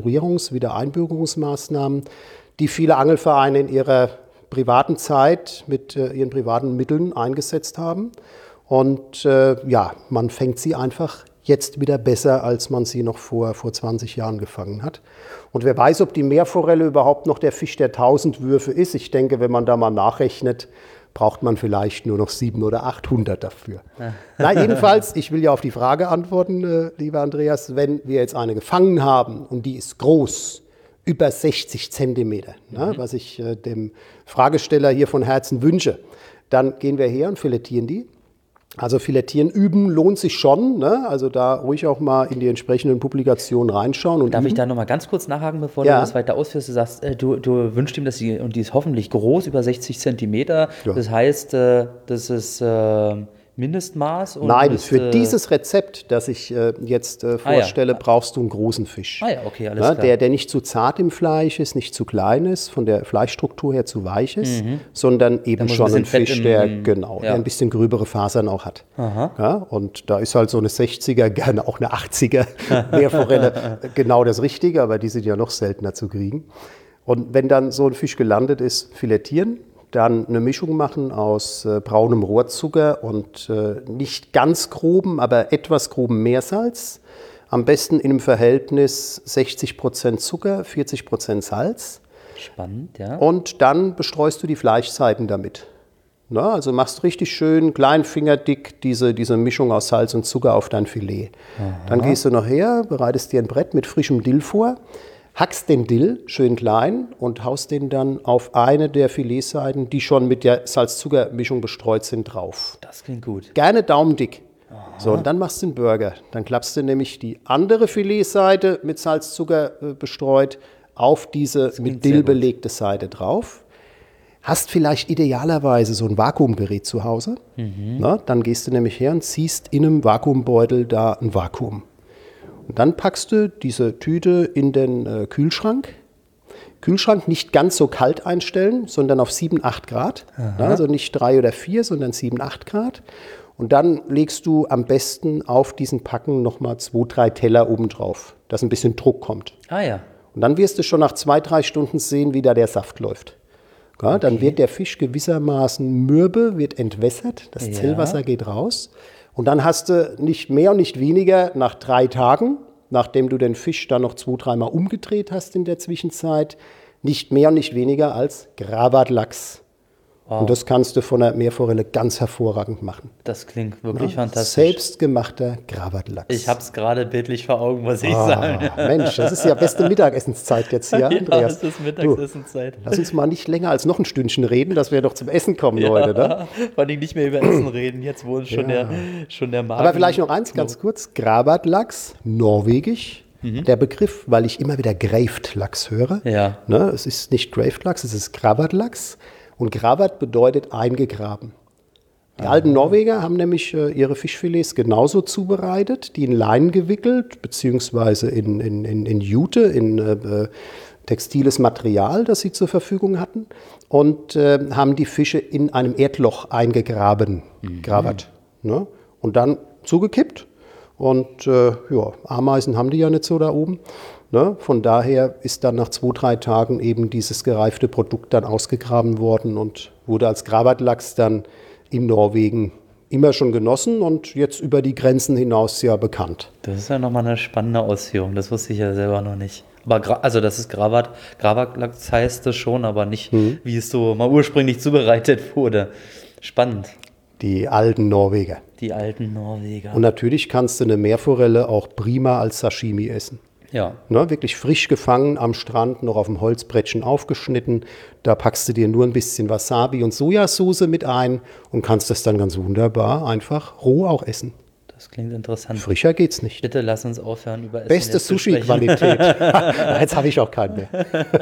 Wiedereinbürgerungsmaßnahmen, die viele Angelvereine in ihrer privaten Zeit mit ihren privaten Mitteln eingesetzt haben. Und man fängt sie einfach jetzt wieder besser, als man sie noch vor 20 Jahren gefangen hat. Und wer weiß, ob die Meerforelle überhaupt noch der Fisch der 1000 Würfe ist. Ich denke, wenn man da mal nachrechnet, braucht man vielleicht nur noch 700 oder 800 dafür. Na, jedenfalls, ich will ja auf die Frage antworten, lieber Andreas, wenn wir jetzt eine gefangen haben und die ist groß, über 60 Zentimeter, ne, was ich dem Fragesteller hier von Herzen wünsche. Dann gehen wir her und filetieren die. Also Filettieren üben lohnt sich schon, ne? Also da ruhig auch mal in die entsprechenden Publikationen reinschauen. Und Darf üben. ich da nochmal ganz kurz nachhaken, bevor Ja. du das weiter ausführst? Du sagst, du wünschst ihm, dass die, und die ist hoffentlich groß, über 60 Zentimeter. Ja. Das heißt, das ist Mindestmaß? Und Nein, ist, für dieses Rezept, das ich jetzt vorstelle, brauchst du einen großen Fisch. Ah ja, okay, alles Ne, klar. der nicht zu zart im Fleisch ist, nicht zu klein ist, von der Fleischstruktur her zu weich ist, sondern eben muss schon ein ein bisschen Fisch, Fett der ja. der ein bisschen gröbere Fasern auch hat. Ja, und da ist halt so eine 60er, gerne auch eine 80er Meerforelle genau das Richtige, aber die sind ja noch seltener zu kriegen. Und wenn dann so ein Fisch gelandet ist, filetieren, dann eine Mischung machen aus braunem Rohrzucker und nicht ganz groben, aber etwas groben Meersalz. Am besten in einem Verhältnis 60% Zucker, 40% Salz. Spannend, ja. Und dann bestreust du die Fleischseiten damit. Na, also machst richtig schön kleinfingerdick diese Mischung aus Salz und Zucker auf dein Filet. Dann gehst du noch her, bereitest dir ein Brett mit frischem Dill vor, hackst den Dill schön klein und haust den dann auf eine der Filetseiten, die schon mit der Salz-Zucker-Mischung bestreut sind, drauf. Das klingt gut. Gerne daumendick. So, und dann machst du den Burger. Dann klappst du nämlich die andere Filetseite mit Salz-Zucker bestreut auf diese mit Dill belegte Seite drauf. Hast vielleicht idealerweise so ein Vakuumgerät zu Hause. Na, dann gehst du nämlich her und ziehst in einem Vakuumbeutel da ein Vakuum. Und dann packst du diese Tüte in den Kühlschrank. Kühlschrank nicht ganz so kalt einstellen, sondern auf 7, 8 Grad. Ja, also nicht 3 oder 4, sondern 7, 8 Grad. Und dann legst du am besten auf diesen Packen nochmal 2, 3 Teller obendrauf, dass ein bisschen Druck kommt. Ah ja. Und dann wirst du schon nach 2, 3 Stunden sehen, wie da der Saft läuft. Ja, dann wird der Fisch gewissermaßen mürbe, wird entwässert, das Zellwasser geht raus. Und dann hast du nicht mehr und nicht weniger nach 3 Tagen, nachdem du den Fisch dann noch 2, 3 Mal umgedreht hast in der Zwischenzeit, nicht mehr und nicht weniger als Gravatlachs. Wow. Und das kannst du von der Meerforelle ganz hervorragend machen. Das klingt wirklich fantastisch. Selbstgemachter Gravatlachs. Ich habe es gerade bildlich vor Augen, muss ich sagen. Mensch, das ist ja beste Mittagessenszeit jetzt hier, Andreas. Ja, es ist Mittagessenszeit. Lass uns mal nicht länger als noch ein Stündchen reden, dass wir doch zum Essen kommen heute. Ne? Vor allem nicht mehr über Essen reden, jetzt wo schon der Magen... Aber vielleicht noch eins ganz kurz. Gravatlachs, norwegisch. Der Begriff, weil ich immer wieder Graved-Lachs höre. Ja. Ne, es ist nicht Graved-Lachs, es ist Gravatlachs. Und Gravat bedeutet eingegraben. Die alten Norweger haben nämlich ihre Fischfilets genauso zubereitet, die in Leinen gewickelt, beziehungsweise in Jute, in textiles Material, das sie zur Verfügung hatten, und haben die Fische in einem Erdloch eingegraben, Gravat. Ne? Und dann zugekippt. Und Ameisen haben die ja nicht so da oben. Ne? Von daher ist dann nach 2, 3 Tagen eben dieses gereifte Produkt dann ausgegraben worden und wurde als Gravatlachs dann in Norwegen immer schon genossen und jetzt über die Grenzen hinaus ja bekannt. Das ist ja nochmal eine spannende Ausführung, das wusste ich ja selber noch nicht. Aber also das ist Gravatlachs heißt das schon, aber nicht, wie es so mal ursprünglich zubereitet wurde. Spannend. Die alten Norweger. Die alten Norweger. Und natürlich kannst du eine Meerforelle auch prima als Sashimi essen. Ja. Ne, wirklich frisch gefangen am Strand, noch auf dem Holzbrettchen aufgeschnitten. Da packst du dir nur ein bisschen Wasabi und Sojasauce mit ein und kannst das dann ganz wunderbar einfach roh auch essen. Das klingt interessant. Frischer geht's nicht. Bitte lass uns aufhören über Essen. Beste Sushi-Qualität. Jetzt habe ich auch keinen mehr.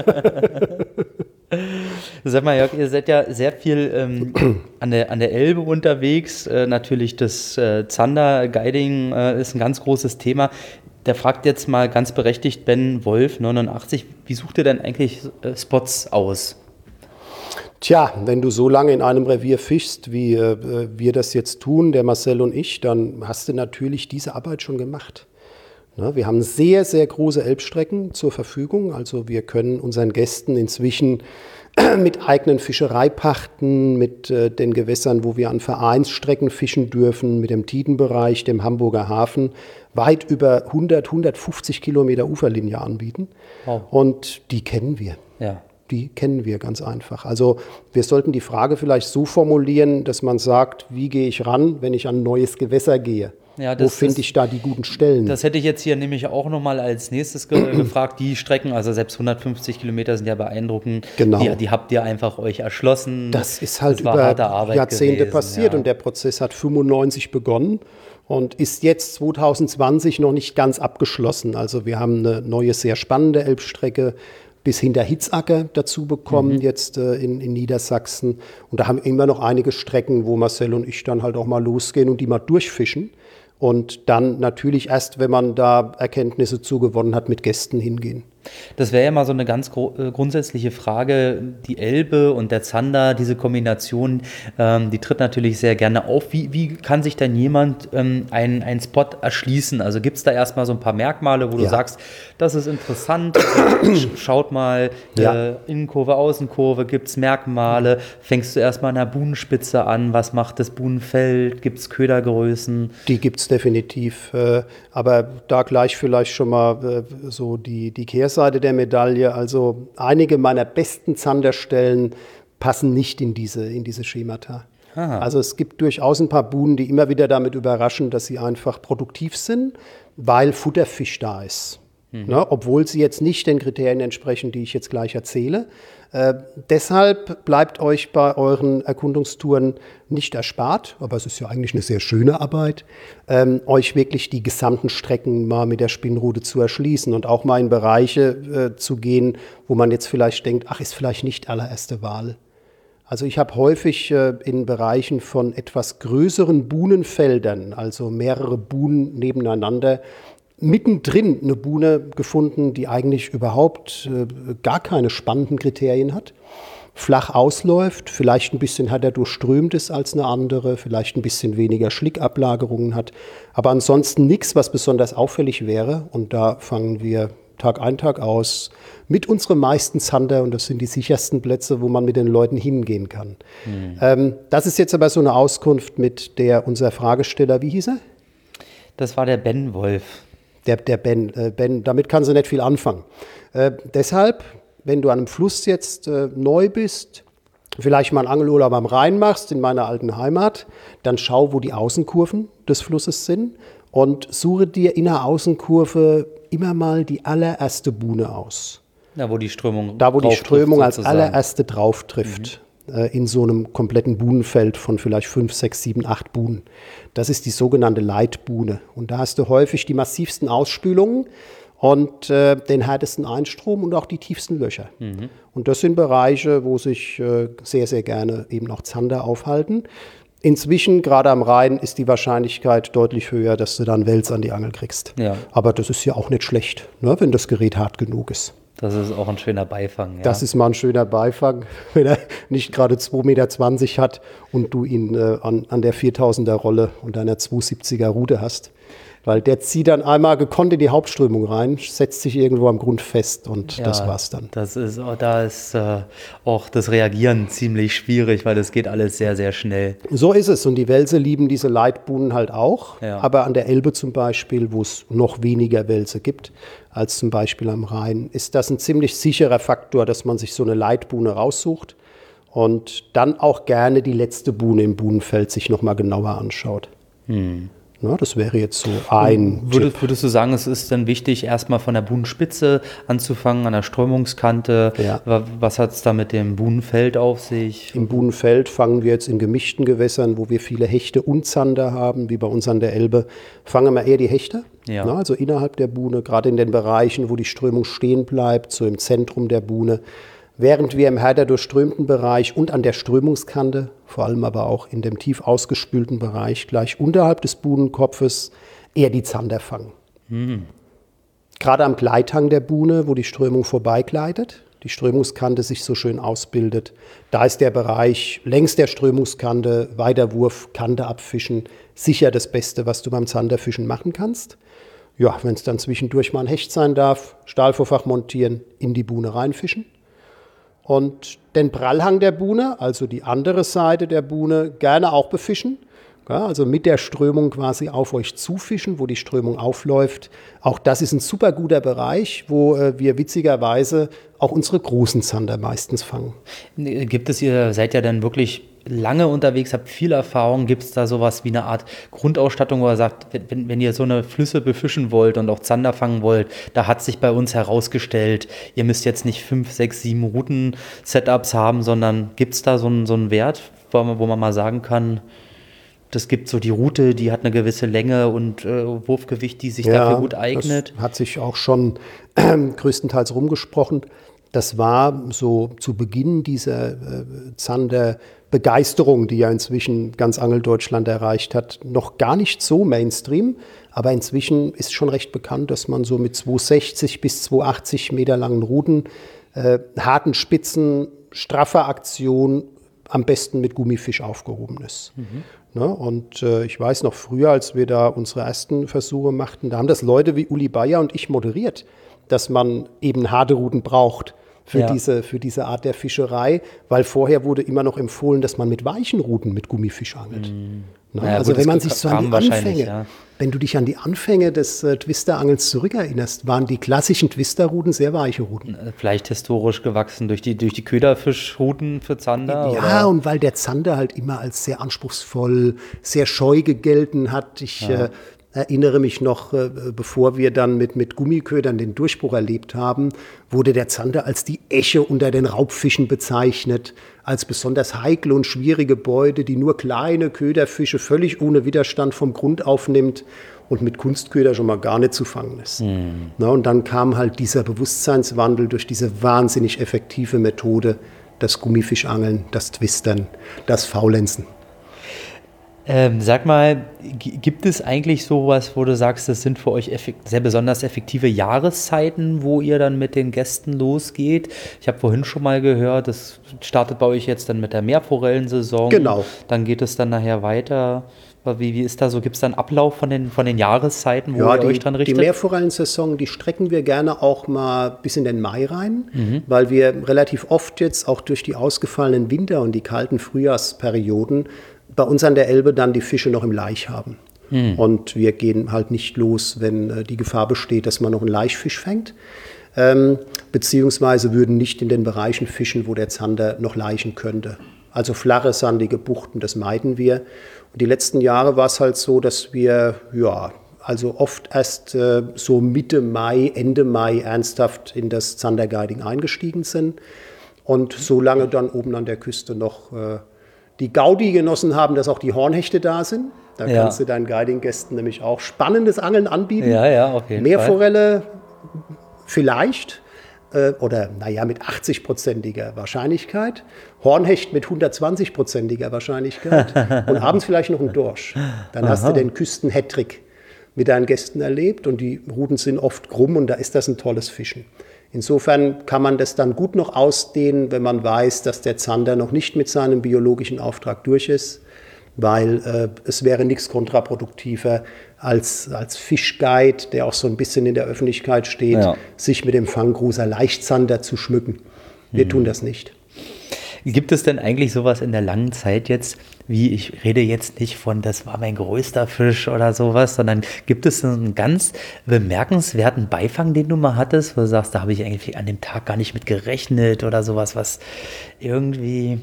Sag mal, Jörg, ihr seid ja sehr viel an der Elbe unterwegs. Natürlich das Zander-Guiding ist ein ganz großes Thema. Der fragt jetzt mal ganz berechtigt Ben Wolf, 89, wie sucht ihr denn eigentlich Spots aus? Tja, wenn du so lange in einem Revier fischst, wie wir das jetzt tun, der Marcel und ich, dann hast du natürlich diese Arbeit schon gemacht. Ne, wir haben sehr, sehr große Elbstrecken zur Verfügung. Also wir können unseren Gästen inzwischen mit eigenen Fischereipachten, mit den Gewässern, wo wir an Vereinsstrecken fischen dürfen, mit dem Tidenbereich, dem Hamburger Hafen, weit über 100, 150 Kilometer Uferlinie anbieten. Wow. Und die kennen wir. Ja. Die kennen wir ganz einfach. Also wir sollten die Frage vielleicht so formulieren, dass man sagt, wie gehe ich ran, wenn ich an ein neues Gewässer gehe? Ja, Wo finde ich da die guten Stellen? Das hätte ich jetzt hier nämlich auch nochmal als nächstes gefragt. Die Strecken, also selbst 150 Kilometer sind ja beeindruckend. Genau. Die habt ihr einfach euch erschlossen. Das ist halt war über harte Arbeit Jahrzehnte gewesen, passiert ja. und der Prozess hat 95 begonnen und ist jetzt 2020 noch nicht ganz abgeschlossen. Also wir haben eine neue, sehr spannende Elbstrecke bis hinter Hitzacker dazu bekommen, jetzt in Niedersachsen. Und da haben wir immer noch einige Strecken, wo Marcel und ich dann halt auch mal losgehen und die mal durchfischen. Und dann natürlich erst, wenn man da Erkenntnisse zugewonnen hat, mit Gästen hingehen. Das wäre ja mal so eine ganz grundsätzliche Frage. Die Elbe und der Zander, diese Kombination, die tritt natürlich sehr gerne auf. Wie kann sich denn jemand einen Spot erschließen? Also gibt es da erstmal so ein paar Merkmale, wo du sagst, das ist interessant, schaut mal, Innenkurve, Außenkurve, gibt es Merkmale? Fängst du erstmal an der Buhnenspitze an? Was macht das Buhnenfeld? Gibt es Ködergrößen? Die gibt es definitiv. Aber da gleich vielleicht schon mal so die Kehrseite der Medaille. Also einige meiner besten Zanderstellen passen nicht in diese Schemata. Aha. Also es gibt durchaus ein paar Buhnen, die immer wieder damit überraschen, dass sie einfach produktiv sind, weil Futterfisch da ist. Ne, obwohl sie jetzt nicht den Kriterien entsprechen, die ich jetzt gleich erzähle. Deshalb bleibt euch bei euren Erkundungstouren nicht erspart, aber es ist ja eigentlich eine sehr schöne Arbeit, euch wirklich die gesamten Strecken mal mit der Spinnrute zu erschließen und auch mal in Bereiche zu gehen, wo man jetzt vielleicht denkt, ach, ist vielleicht nicht allererste Wahl. Also ich habe häufig in Bereichen von etwas größeren Buhnenfeldern, also mehrere Buhnen nebeneinander, mittendrin eine Buhne gefunden, die eigentlich überhaupt gar keine spannenden Kriterien hat. Flach ausläuft, vielleicht ein bisschen härter durchströmt ist als eine andere, vielleicht ein bisschen weniger Schlickablagerungen hat. Aber ansonsten nichts, was besonders auffällig wäre. Und da fangen wir Tag ein, Tag aus mit unserem meisten Zander. Und das sind die sichersten Plätze, wo man mit den Leuten hingehen kann. Das ist jetzt aber so eine Auskunft, mit der unser Fragesteller, wie hieß er? Das war der Ben Wolf. Der Ben, damit kann sie nicht viel anfangen. Deshalb, wenn du an einem Fluss jetzt neu bist, vielleicht mal einen Angelurlaub am Rhein machst, in meiner alten Heimat, dann schau, wo die Außenkurven des Flusses sind und suche dir in der Außenkurve immer mal die allererste Buhne aus. Da, wo die Strömung als allererste drauf trifft. In so einem kompletten Buhnenfeld von vielleicht 5, 6, 7, 8 Buhnen. Das ist die sogenannte Leitbuhne. Und da hast du häufig die massivsten Ausspülungen und den härtesten Einstrom und auch die tiefsten Löcher. Und das sind Bereiche, wo sich sehr, sehr gerne eben auch Zander aufhalten. Inzwischen, gerade am Rhein, ist die Wahrscheinlichkeit deutlich höher, dass du dann Wels an die Angel kriegst. Ja. Aber das ist ja auch nicht schlecht, ne, wenn das Gerät hart genug ist. Das ist auch ein schöner Beifang. Ja. Das ist mal ein schöner Beifang, wenn er nicht gerade 2,20 Meter hat und du ihn an der 4000er Rolle und deiner 270er Rute hast. Weil der zieht dann einmal gekonnt in die Hauptströmung rein, setzt sich irgendwo am Grund fest und das war's dann. Da ist auch das Reagieren ziemlich schwierig, weil das geht alles sehr, sehr schnell. So ist es und die Welse lieben diese Leitbuhnen halt auch, aber an der Elbe zum Beispiel, wo es noch weniger Welse gibt als zum Beispiel am Rhein, ist das ein ziemlich sicherer Faktor, dass man sich so eine Leitbuhne raussucht und dann auch gerne die letzte Buhne im Buhnenfeld sich nochmal genauer anschaut. Na, das wäre jetzt so ein Tipp. Würdest du sagen, es ist dann wichtig, erstmal von der Buhnenspitze anzufangen, an der Strömungskante? Ja. Was hat es da mit dem Buhnenfeld auf sich? Im Buhnenfeld fangen wir jetzt in gemischten Gewässern, wo wir viele Hechte und Zander haben, wie bei uns an der Elbe, fangen wir eher die Hechte. Ja. Na, also innerhalb der Buhne, gerade in den Bereichen, wo die Strömung stehen bleibt, so im Zentrum der Buhne. Während wir im härter durchströmten Bereich und an der Strömungskante, vor allem aber auch in dem tief ausgespülten Bereich, gleich unterhalb des Buhnenkopfes, eher die Zander fangen. Gerade am Gleithang der Buhne, wo die Strömung vorbeigleitet, die Strömungskante sich so schön ausbildet, da ist der Bereich längs der Strömungskante, Weiterwurf, Kante abfischen, sicher das Beste, was du beim Zanderfischen machen kannst. Ja, wenn es dann zwischendurch mal ein Hecht sein darf, Stahlvorfach montieren, in die Buhne reinfischen. Und den Prallhang der Buhne, also die andere Seite der Buhne, gerne auch befischen. Ja, also mit der Strömung quasi auf euch zufischen, wo die Strömung aufläuft. Auch das ist ein super guter Bereich, wo wir witzigerweise auch unsere großen Zander meistens fangen. Ihr seid ja dann wirklich lange unterwegs, habt viel Erfahrung. Gibt es da sowas wie eine Art Grundausstattung, wo ihr sagt, wenn ihr so eine Flüsse befischen wollt und auch Zander fangen wollt, da hat sich bei uns herausgestellt, ihr müsst jetzt nicht 5, 6, 7 Routen-Setups haben, sondern gibt es da so einen Wert, wo man mal sagen kann, das gibt so die Route, die hat eine gewisse Länge und Wurfgewicht, die sich dafür gut eignet. Das hat sich auch schon größtenteils rumgesprochen. Das war so zu Beginn dieser Zander-Begeisterung, die ja inzwischen ganz Angeldeutschland erreicht hat, noch gar nicht so Mainstream. Aber inzwischen ist schon recht bekannt, dass man so mit 260 bis 280 Meter langen Ruten, harten Spitzen, straffer Aktion am besten mit Gummifisch aufgehoben ist. Ne? Und ich weiß noch früher, als wir da unsere ersten Versuche machten, da haben das Leute wie Uli Bayer und ich moderiert, dass man eben harte Ruten braucht für diese Art der Fischerei, weil vorher wurde immer noch empfohlen, dass man mit weichen Ruten mit Gummifisch angelt. Ne? Ja, also gut, wenn man sich so an die Anfänge, ja. Wenn du dich an die Anfänge des Twisterangelns zurückerinnerst, waren die klassischen Twisterruten sehr weiche Ruten. Vielleicht historisch gewachsen durch die Köderfischrouten für Zander? Ja, oder? Und weil der Zander halt immer als sehr anspruchsvoll, sehr scheu gegelten hat. Ich erinnere mich noch, bevor wir dann mit Gummiködern den Durchbruch erlebt haben, wurde der Zander als die Esche unter den Raubfischen bezeichnet, als besonders heikle und schwierige Beute, die nur kleine Köderfische völlig ohne Widerstand vom Grund aufnimmt und mit Kunstköder schon mal gar nicht zu fangen ist. Na, und dann kam halt dieser Bewusstseinswandel durch diese wahnsinnig effektive Methode, das Gummifischangeln, das Twistern, das Faulenzen. Sag mal, gibt es eigentlich sowas, wo du sagst, das sind für euch sehr besonders effektive Jahreszeiten, wo ihr dann mit den Gästen losgeht? Ich habe vorhin schon mal gehört, das startet bei euch jetzt dann mit der Meerforellensaison. Genau. Dann geht es dann nachher weiter. Wie ist da so? Gibt es da einen Ablauf von den Jahreszeiten, wo ihr euch dran richtet? Die Meerforellensaison, die strecken wir gerne auch mal bis in den Mai rein, weil wir relativ oft jetzt auch durch die ausgefallenen Winter- und die kalten Frühjahrsperioden bei uns an der Elbe dann die Fische noch im Laich haben. Und wir gehen halt nicht los, wenn die Gefahr besteht, dass man noch einen Laichfisch fängt. Beziehungsweise würden nicht in den Bereichen fischen, wo der Zander noch laichen könnte. Also flache, sandige Buchten, das meiden wir. Und die letzten Jahre war es halt so, dass wir also oft erst so Mitte Mai, Ende Mai ernsthaft in das Zanderguiding eingestiegen sind. Und so lange dann oben an der Küste noch die Gaudi genossen haben, dass auch die Hornhechte da sind. Da kannst du deinen Guiding-Gästen nämlich auch spannendes Angeln anbieten. Ja, auf jeden Fall. Meerforelle vielleicht oder mit 80-prozentiger Wahrscheinlichkeit. Hornhecht mit 120-prozentiger Wahrscheinlichkeit und abends vielleicht noch ein Dorsch. Dann hast du den Küsten-Hattrick mit deinen Gästen erlebt und die Routen sind oft krumm und da ist das ein tolles Fischen. Insofern kann man das dann gut noch ausdehnen, wenn man weiß, dass der Zander noch nicht mit seinem biologischen Auftrag durch ist, weil es wäre nichts kontraproduktiver als Fischguide, der auch so ein bisschen in der Öffentlichkeit steht, sich mit dem Fanggruser Laichzander zu schmücken. Wir tun das nicht. Gibt es denn eigentlich sowas in der langen Zeit jetzt, wie ich rede jetzt nicht von, das war mein größter Fisch oder sowas, sondern gibt es einen ganz bemerkenswerten Beifang, den du mal hattest, wo du sagst, da habe ich eigentlich an dem Tag gar nicht mit gerechnet oder sowas, was irgendwie...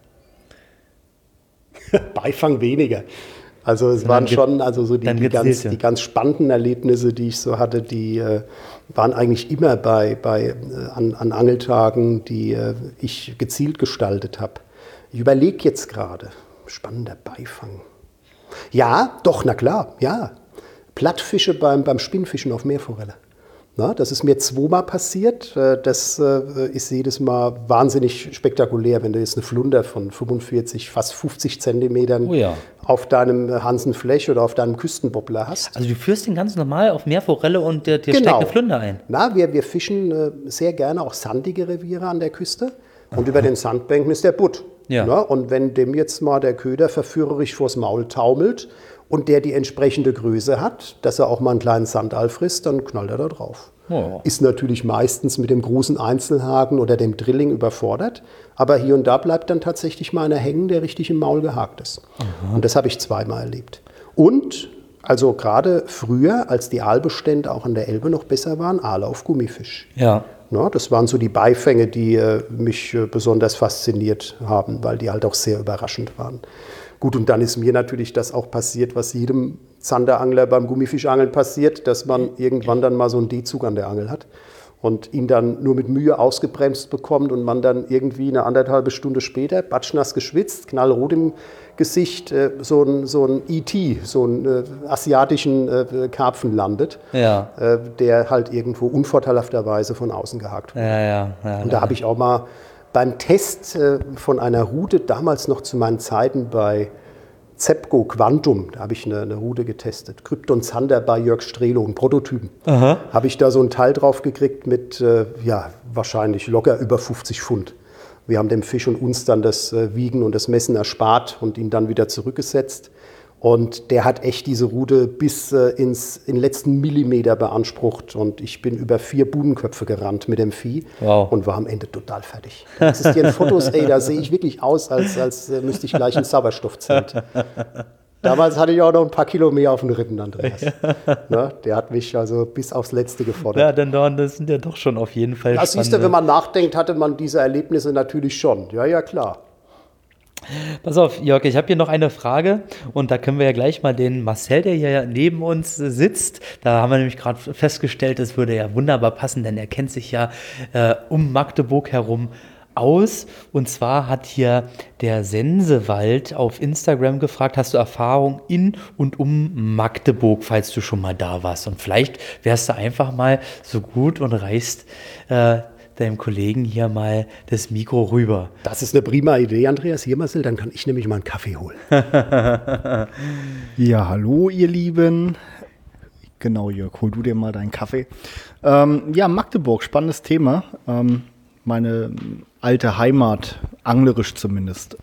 Beifang weniger. Also es waren schon, also so die ganz spannenden Erlebnisse, die ich so hatte, die waren eigentlich immer an Angeltagen, die ich gezielt gestaltet habe. Ich überlege jetzt gerade, spannender Beifang. Ja, doch, na klar, ja. Plattfische beim Spinnfischen auf Meerforelle. Na, das ist mir 2-mal passiert. Das ist jedes Mal wahnsinnig spektakulär, wenn du jetzt eine Flunder von 45, fast 50 Zentimetern auf deinem Hansenflech oder auf deinem Küstenbobbler hast. Also du führst den ganz normal auf Meerforelle und dir steigt eine Flunder ein? Na, wir fischen sehr gerne auch sandige Reviere an der Küste. Und über den Sandbänken ist der Butt. Ja. Na, und wenn dem jetzt mal der Köder verführerisch vors Maul taumelt und der die entsprechende Größe hat, dass er auch mal einen kleinen Sandaal frisst, dann knallt er da drauf. Oh. Ist natürlich meistens mit dem großen Einzelhaken oder dem Drilling überfordert. Aber hier und da bleibt dann tatsächlich mal einer hängen, der richtig im Maul gehakt ist. Aha. Und das habe ich zweimal erlebt. Und also gerade früher, als die Aalbestände auch an der Elbe noch besser waren, Aale auf Gummifisch. Ja. Ja, das waren so die Beifänge, die mich besonders fasziniert haben, weil die halt auch sehr überraschend waren. Gut, und dann ist mir natürlich das auch passiert, was jedem Zanderangler beim Gummifischangeln passiert, dass man irgendwann dann mal so einen D-Zug an der Angel hat und ihn dann nur mit Mühe ausgebremst bekommt und man dann irgendwie eine 1,5 Stunde später, batschnass geschwitzt, knallrot im Gesicht, so ein E.T., so einen asiatischen Karpfen landet, ja. Der halt irgendwo unvorteilhafterweise von außen gehakt wurde. Ja, und da habe ich auch mal beim Test von einer Rute, damals noch zu meinen Zeiten bei Zepco Quantum, da habe ich eine Rute getestet. Krypton Zander bei Jörg Strelo, ein Prototypen. Habe ich da so ein Teil drauf gekriegt mit, wahrscheinlich locker über 50 Pfund. Wir haben dem Fisch und uns dann das Wiegen und das Messen erspart und ihn dann wieder zurückgesetzt. Und der hat echt diese Rute bis in den letzten Millimeter beansprucht. Und ich bin über 4 Budenköpfe gerannt mit dem Vieh und war am Ende total fertig. Da existieren Fotos, da sehe ich wirklich aus, als müsste ich gleich ein Sauerstoffzelt. Damals hatte ich auch noch ein paar Kilo mehr auf den Rippen, Andreas. Ne? Der hat mich also bis aufs Letzte gefordert. Ja, denn das sind ja doch schon auf jeden Fall Das siehst du, wenn man nachdenkt, hatte man diese Erlebnisse natürlich schon. Ja, klar. Pass auf, Jörg, ich habe hier noch eine Frage und da können wir ja gleich mal den Marcel, der hier neben uns sitzt, da haben wir nämlich gerade festgestellt, das würde ja wunderbar passen, denn er kennt sich ja um Magdeburg herum aus. Und zwar hat hier der Sensewald auf Instagram gefragt, hast du Erfahrung in und um Magdeburg, falls du schon mal da warst? Und vielleicht wärst du einfach mal so gut und reichst deinem Kollegen hier mal das Mikro rüber. Das ist eine prima Idee, Andreas. Hier, Marcel, dann kann ich nämlich mal einen Kaffee holen. Ja, hallo ihr Lieben. Genau, Jörg, hol du dir mal deinen Kaffee. Magdeburg, spannendes Thema. Meine alte Heimat, anglerisch zumindest.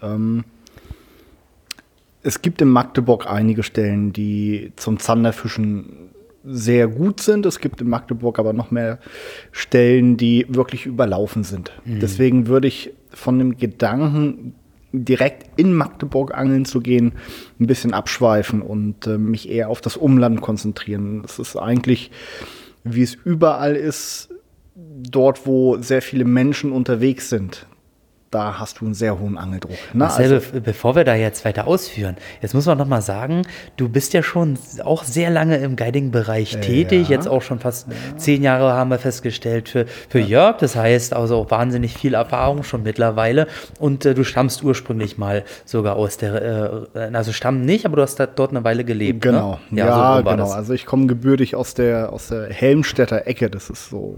Es gibt in Magdeburg einige Stellen, die zum Zanderfischen sehr gut sind. Es gibt in Magdeburg aber noch mehr Stellen, die wirklich überlaufen sind. Deswegen würde ich von dem Gedanken, direkt in Magdeburg angeln zu gehen, ein bisschen abschweifen und mich eher auf das Umland konzentrieren. Es ist eigentlich, wie es überall ist, dort, wo sehr viele Menschen unterwegs sind. Da hast du einen sehr hohen Angeldruck. Marcel, bevor wir da jetzt weiter ausführen, jetzt muss man noch mal sagen, du bist ja schon auch sehr lange im Guiding-Bereich tätig, jetzt auch schon fast 10 Jahre haben wir festgestellt für Jörg, das heißt also auch wahnsinnig viel Erfahrung schon mittlerweile und du stammst ursprünglich mal sogar aus der, also stammen nicht, aber du hast da dort eine Weile gelebt. Genau, ne? Ja, so genau, das. Also ich komme gebürtig aus der Helmstedter Ecke, das ist so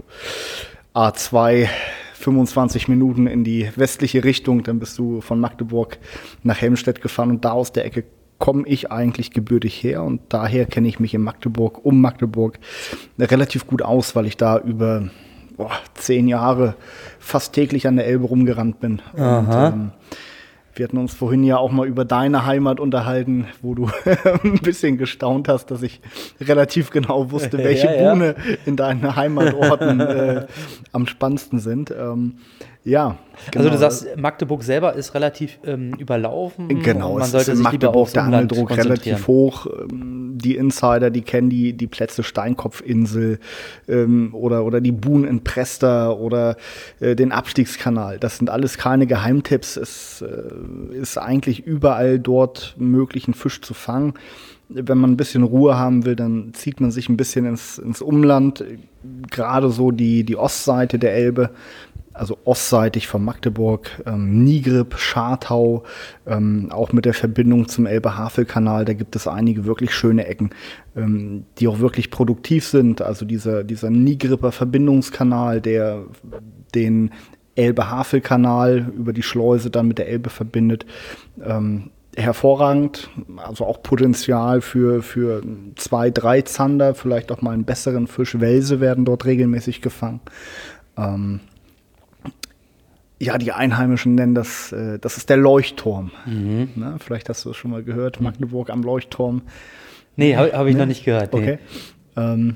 A2, 25 Minuten in die westliche Richtung, dann bist du von Magdeburg nach Helmstedt gefahren und da aus der Ecke komme ich eigentlich gebürtig her und daher kenne ich mich in Magdeburg, um Magdeburg relativ gut aus, weil ich da über 10 Jahre fast täglich an der Elbe rumgerannt bin. Und, wir hatten uns vorhin ja auch mal über deine Heimat unterhalten, wo du ein bisschen gestaunt hast, dass ich relativ genau wusste, welche Buhne in deinen Heimatorten am spannendsten sind. Genau. Also du sagst, Magdeburg selber ist relativ überlaufen. Genau, man es sollte ist in sich lieber Magdeburg aufs der Umland Angeldruck relativ hoch. Die Insider, die kennen die Plätze Steinkopfinsel oder die Buhn in Prester oder den Abstiegskanal. Das sind alles keine Geheimtipps. Es ist eigentlich überall dort möglich, einen Fisch zu fangen. Wenn man ein bisschen Ruhe haben will, dann zieht man sich ein bisschen ins Umland. Gerade so die Ostseite der Elbe. Also ostseitig von Magdeburg, Nigrib, Schartau, auch mit der Verbindung zum Elbe-Havel-Kanal, da gibt es einige wirklich schöne Ecken, die auch wirklich produktiv sind. Also dieser Nigripper Verbindungskanal, der den Elbe-Havel-Kanal über die Schleuse dann mit der Elbe verbindet, hervorragend, also auch Potenzial für 2, 3 Zander, vielleicht auch mal einen besseren Fisch. Welse werden dort regelmäßig gefangen. Ja, die Einheimischen nennen das ist der Leuchtturm. Na, vielleicht hast du es schon mal gehört, Magdeburg am Leuchtturm. Nee, hab ich noch nicht gehört. Nee. Okay.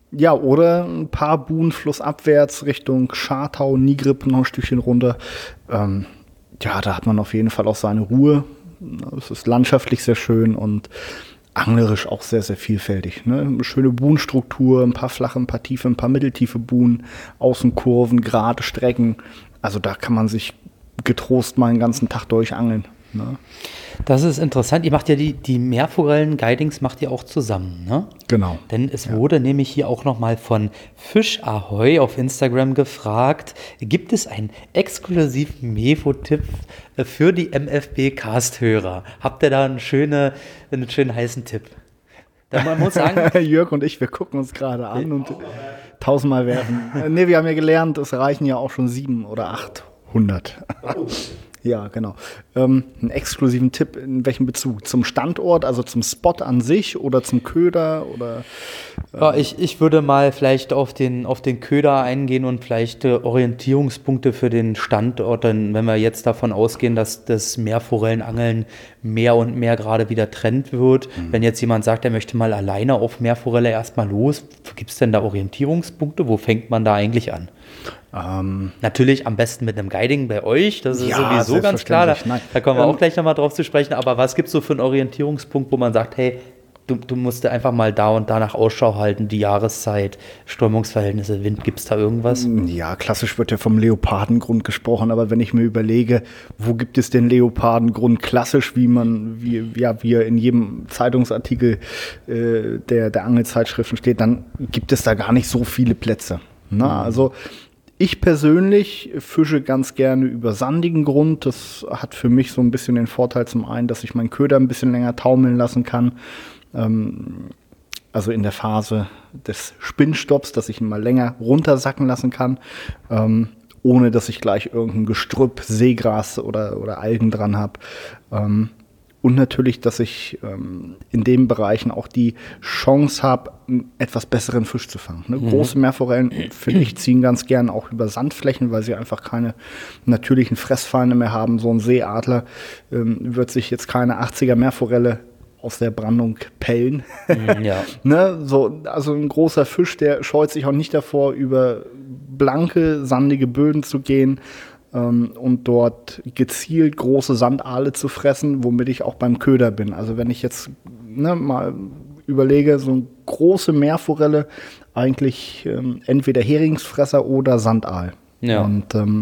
Ja, oder ein paar Buhnen flussabwärts Richtung Schartau, Nigrib noch ein Stückchen runter. Ja, da hat man auf jeden Fall auch seine Ruhe. Es ist landschaftlich sehr schön und anglerisch auch sehr, sehr vielfältig. Ne? Eine schöne Buhnenstruktur, ein paar flache, ein paar tiefe, ein paar mitteltiefe Buhnen, Außenkurven, gerade Strecken. Also da kann man sich getrost mal einen ganzen Tag durchangeln. Ne? Das ist interessant. Ihr macht ja die Meerforellen-Guidings macht ihr auch zusammen, ne? Genau. Denn es wurde nämlich hier auch nochmal von Fisch Ahoy auf Instagram gefragt, gibt es einen exklusiven Mefo-Tipp für die MFB-Cast-Hörer? Habt ihr da einen schönen heißen Tipp? Da man muss sagen, Jörg und ich, wir gucken uns gerade an und 1000-mal werfen. Nee, wir haben ja gelernt, es reichen ja auch schon 700 oder 800. Ja, genau. Einen exklusiven Tipp, in welchem Bezug? Zum Standort, also zum Spot an sich oder zum Köder? Oder, ja, ich würde mal vielleicht auf den Köder eingehen und vielleicht Orientierungspunkte für den Standort, denn wenn wir jetzt davon ausgehen, dass das Meerforellenangeln mehr und mehr gerade wieder Trend wird, wenn jetzt jemand sagt, er möchte mal alleine auf Meerforelle erstmal los, gibt es denn da Orientierungspunkte? Wo fängt man da eigentlich an? Natürlich am besten mit einem Guiding bei euch, das ist ja, sowieso ganz klar, da kommen wir auch gleich nochmal drauf zu sprechen, aber was gibt es so für einen Orientierungspunkt, wo man sagt, hey, du musst einfach mal da und danach Ausschau halten, die Jahreszeit, Strömungsverhältnisse, Wind, gibt es da irgendwas? Ja, klassisch wird ja vom Leopardengrund gesprochen, aber wenn ich mir überlege, wo gibt es den Leopardengrund klassisch, wie er in jedem Zeitungsartikel der Angelzeitschriften steht, dann gibt es da gar nicht so viele Plätze. Na, also ich persönlich fische ganz gerne über sandigen Grund. Das hat für mich so ein bisschen den Vorteil zum einen, dass ich meinen Köder ein bisschen länger taumeln lassen kann. Also in der Phase des Spinnstopps, dass ich ihn mal länger runtersacken lassen kann, ohne dass ich gleich irgendein Gestrüpp, Seegras oder Algen dran habe. Und natürlich, dass ich in den Bereichen auch die Chance habe, einen etwas besseren Fisch zu fangen. Ne? Große Meerforellen, finde ich, ziehen ganz gern auch über Sandflächen, weil sie einfach keine natürlichen Fressfeinde mehr haben. So ein Seeadler wird sich jetzt keine 80er Meerforelle aus der Brandung pellen. Ja. Ne? Also ein großer Fisch, der scheut sich auch nicht davor, über blanke, sandige Böden zu gehen, und dort gezielt große Sandaale zu fressen, womit ich auch beim Köder bin. Also wenn ich jetzt mal überlege, so eine große Meerforelle, eigentlich entweder Heringsfresser oder Sandaal. Ja. Und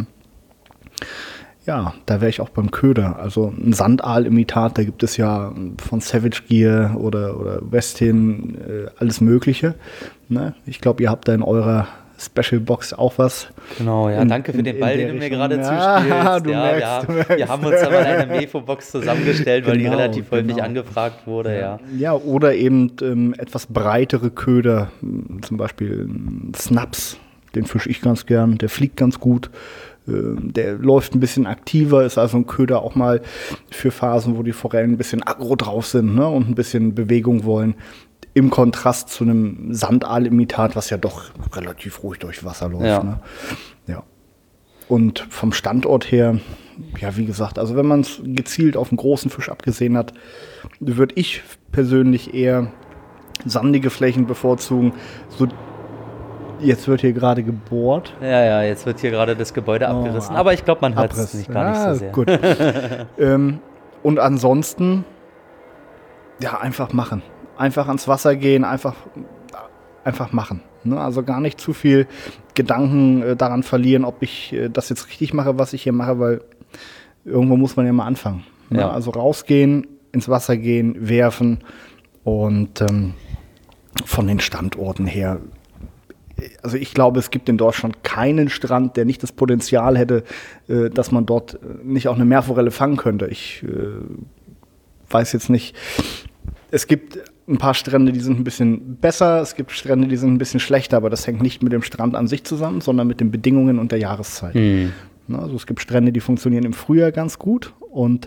ja, da wäre ich auch beim Köder. Also ein Sandaal-Imitat, da gibt es ja von Savage Gear oder Westin alles Mögliche. Ne? Ich glaube, ihr habt da in eurer Special Box auch was. Genau, ja, danke für den Ball, den du mir gerade zuspielst. Wir haben uns da mal eine Mefo-Box zusammengestellt, weil die relativ häufig angefragt wurde, ja. Ja, oder eben etwas breitere Köder, zum Beispiel Snaps, den fische ich ganz gern, der fliegt ganz gut. Der läuft ein bisschen aktiver, ist also ein Köder auch mal für Phasen, wo die Forellen ein bisschen aggro drauf sind, ne, und ein bisschen Bewegung wollen. Im Kontrast zu einem Sandaal-Imitat, was ja doch relativ ruhig durch Wasser läuft. Ja. Ne? Ja. Und vom Standort her, ja, wie gesagt, also wenn man es gezielt auf einen großen Fisch abgesehen hat, würde ich persönlich eher sandige Flächen bevorzugen. So, jetzt wird hier gerade gebohrt. Ja, jetzt wird hier gerade das Gebäude abgerissen. Aber ich glaube, man hört es nicht gar nicht so sehr. Gut. Und ansonsten, ja, einfach machen. Einfach ans Wasser gehen, einfach machen. Ne? Also gar nicht zu viel Gedanken daran verlieren, ob ich das jetzt richtig mache, was ich hier mache, weil irgendwo muss man ja mal anfangen. Ne? Ja. Also rausgehen, ins Wasser gehen, werfen und von den Standorten her. Also ich glaube, es gibt in Deutschland keinen Strand, der nicht das Potenzial hätte, dass man dort nicht auch eine Meerforelle fangen könnte. Ich weiß jetzt nicht. Es gibt ein paar Strände, die sind ein bisschen besser, es gibt Strände, die sind ein bisschen schlechter, aber das hängt nicht mit dem Strand an sich zusammen, sondern mit den Bedingungen und der Jahreszeit. Also es gibt Strände, die funktionieren im Frühjahr ganz gut und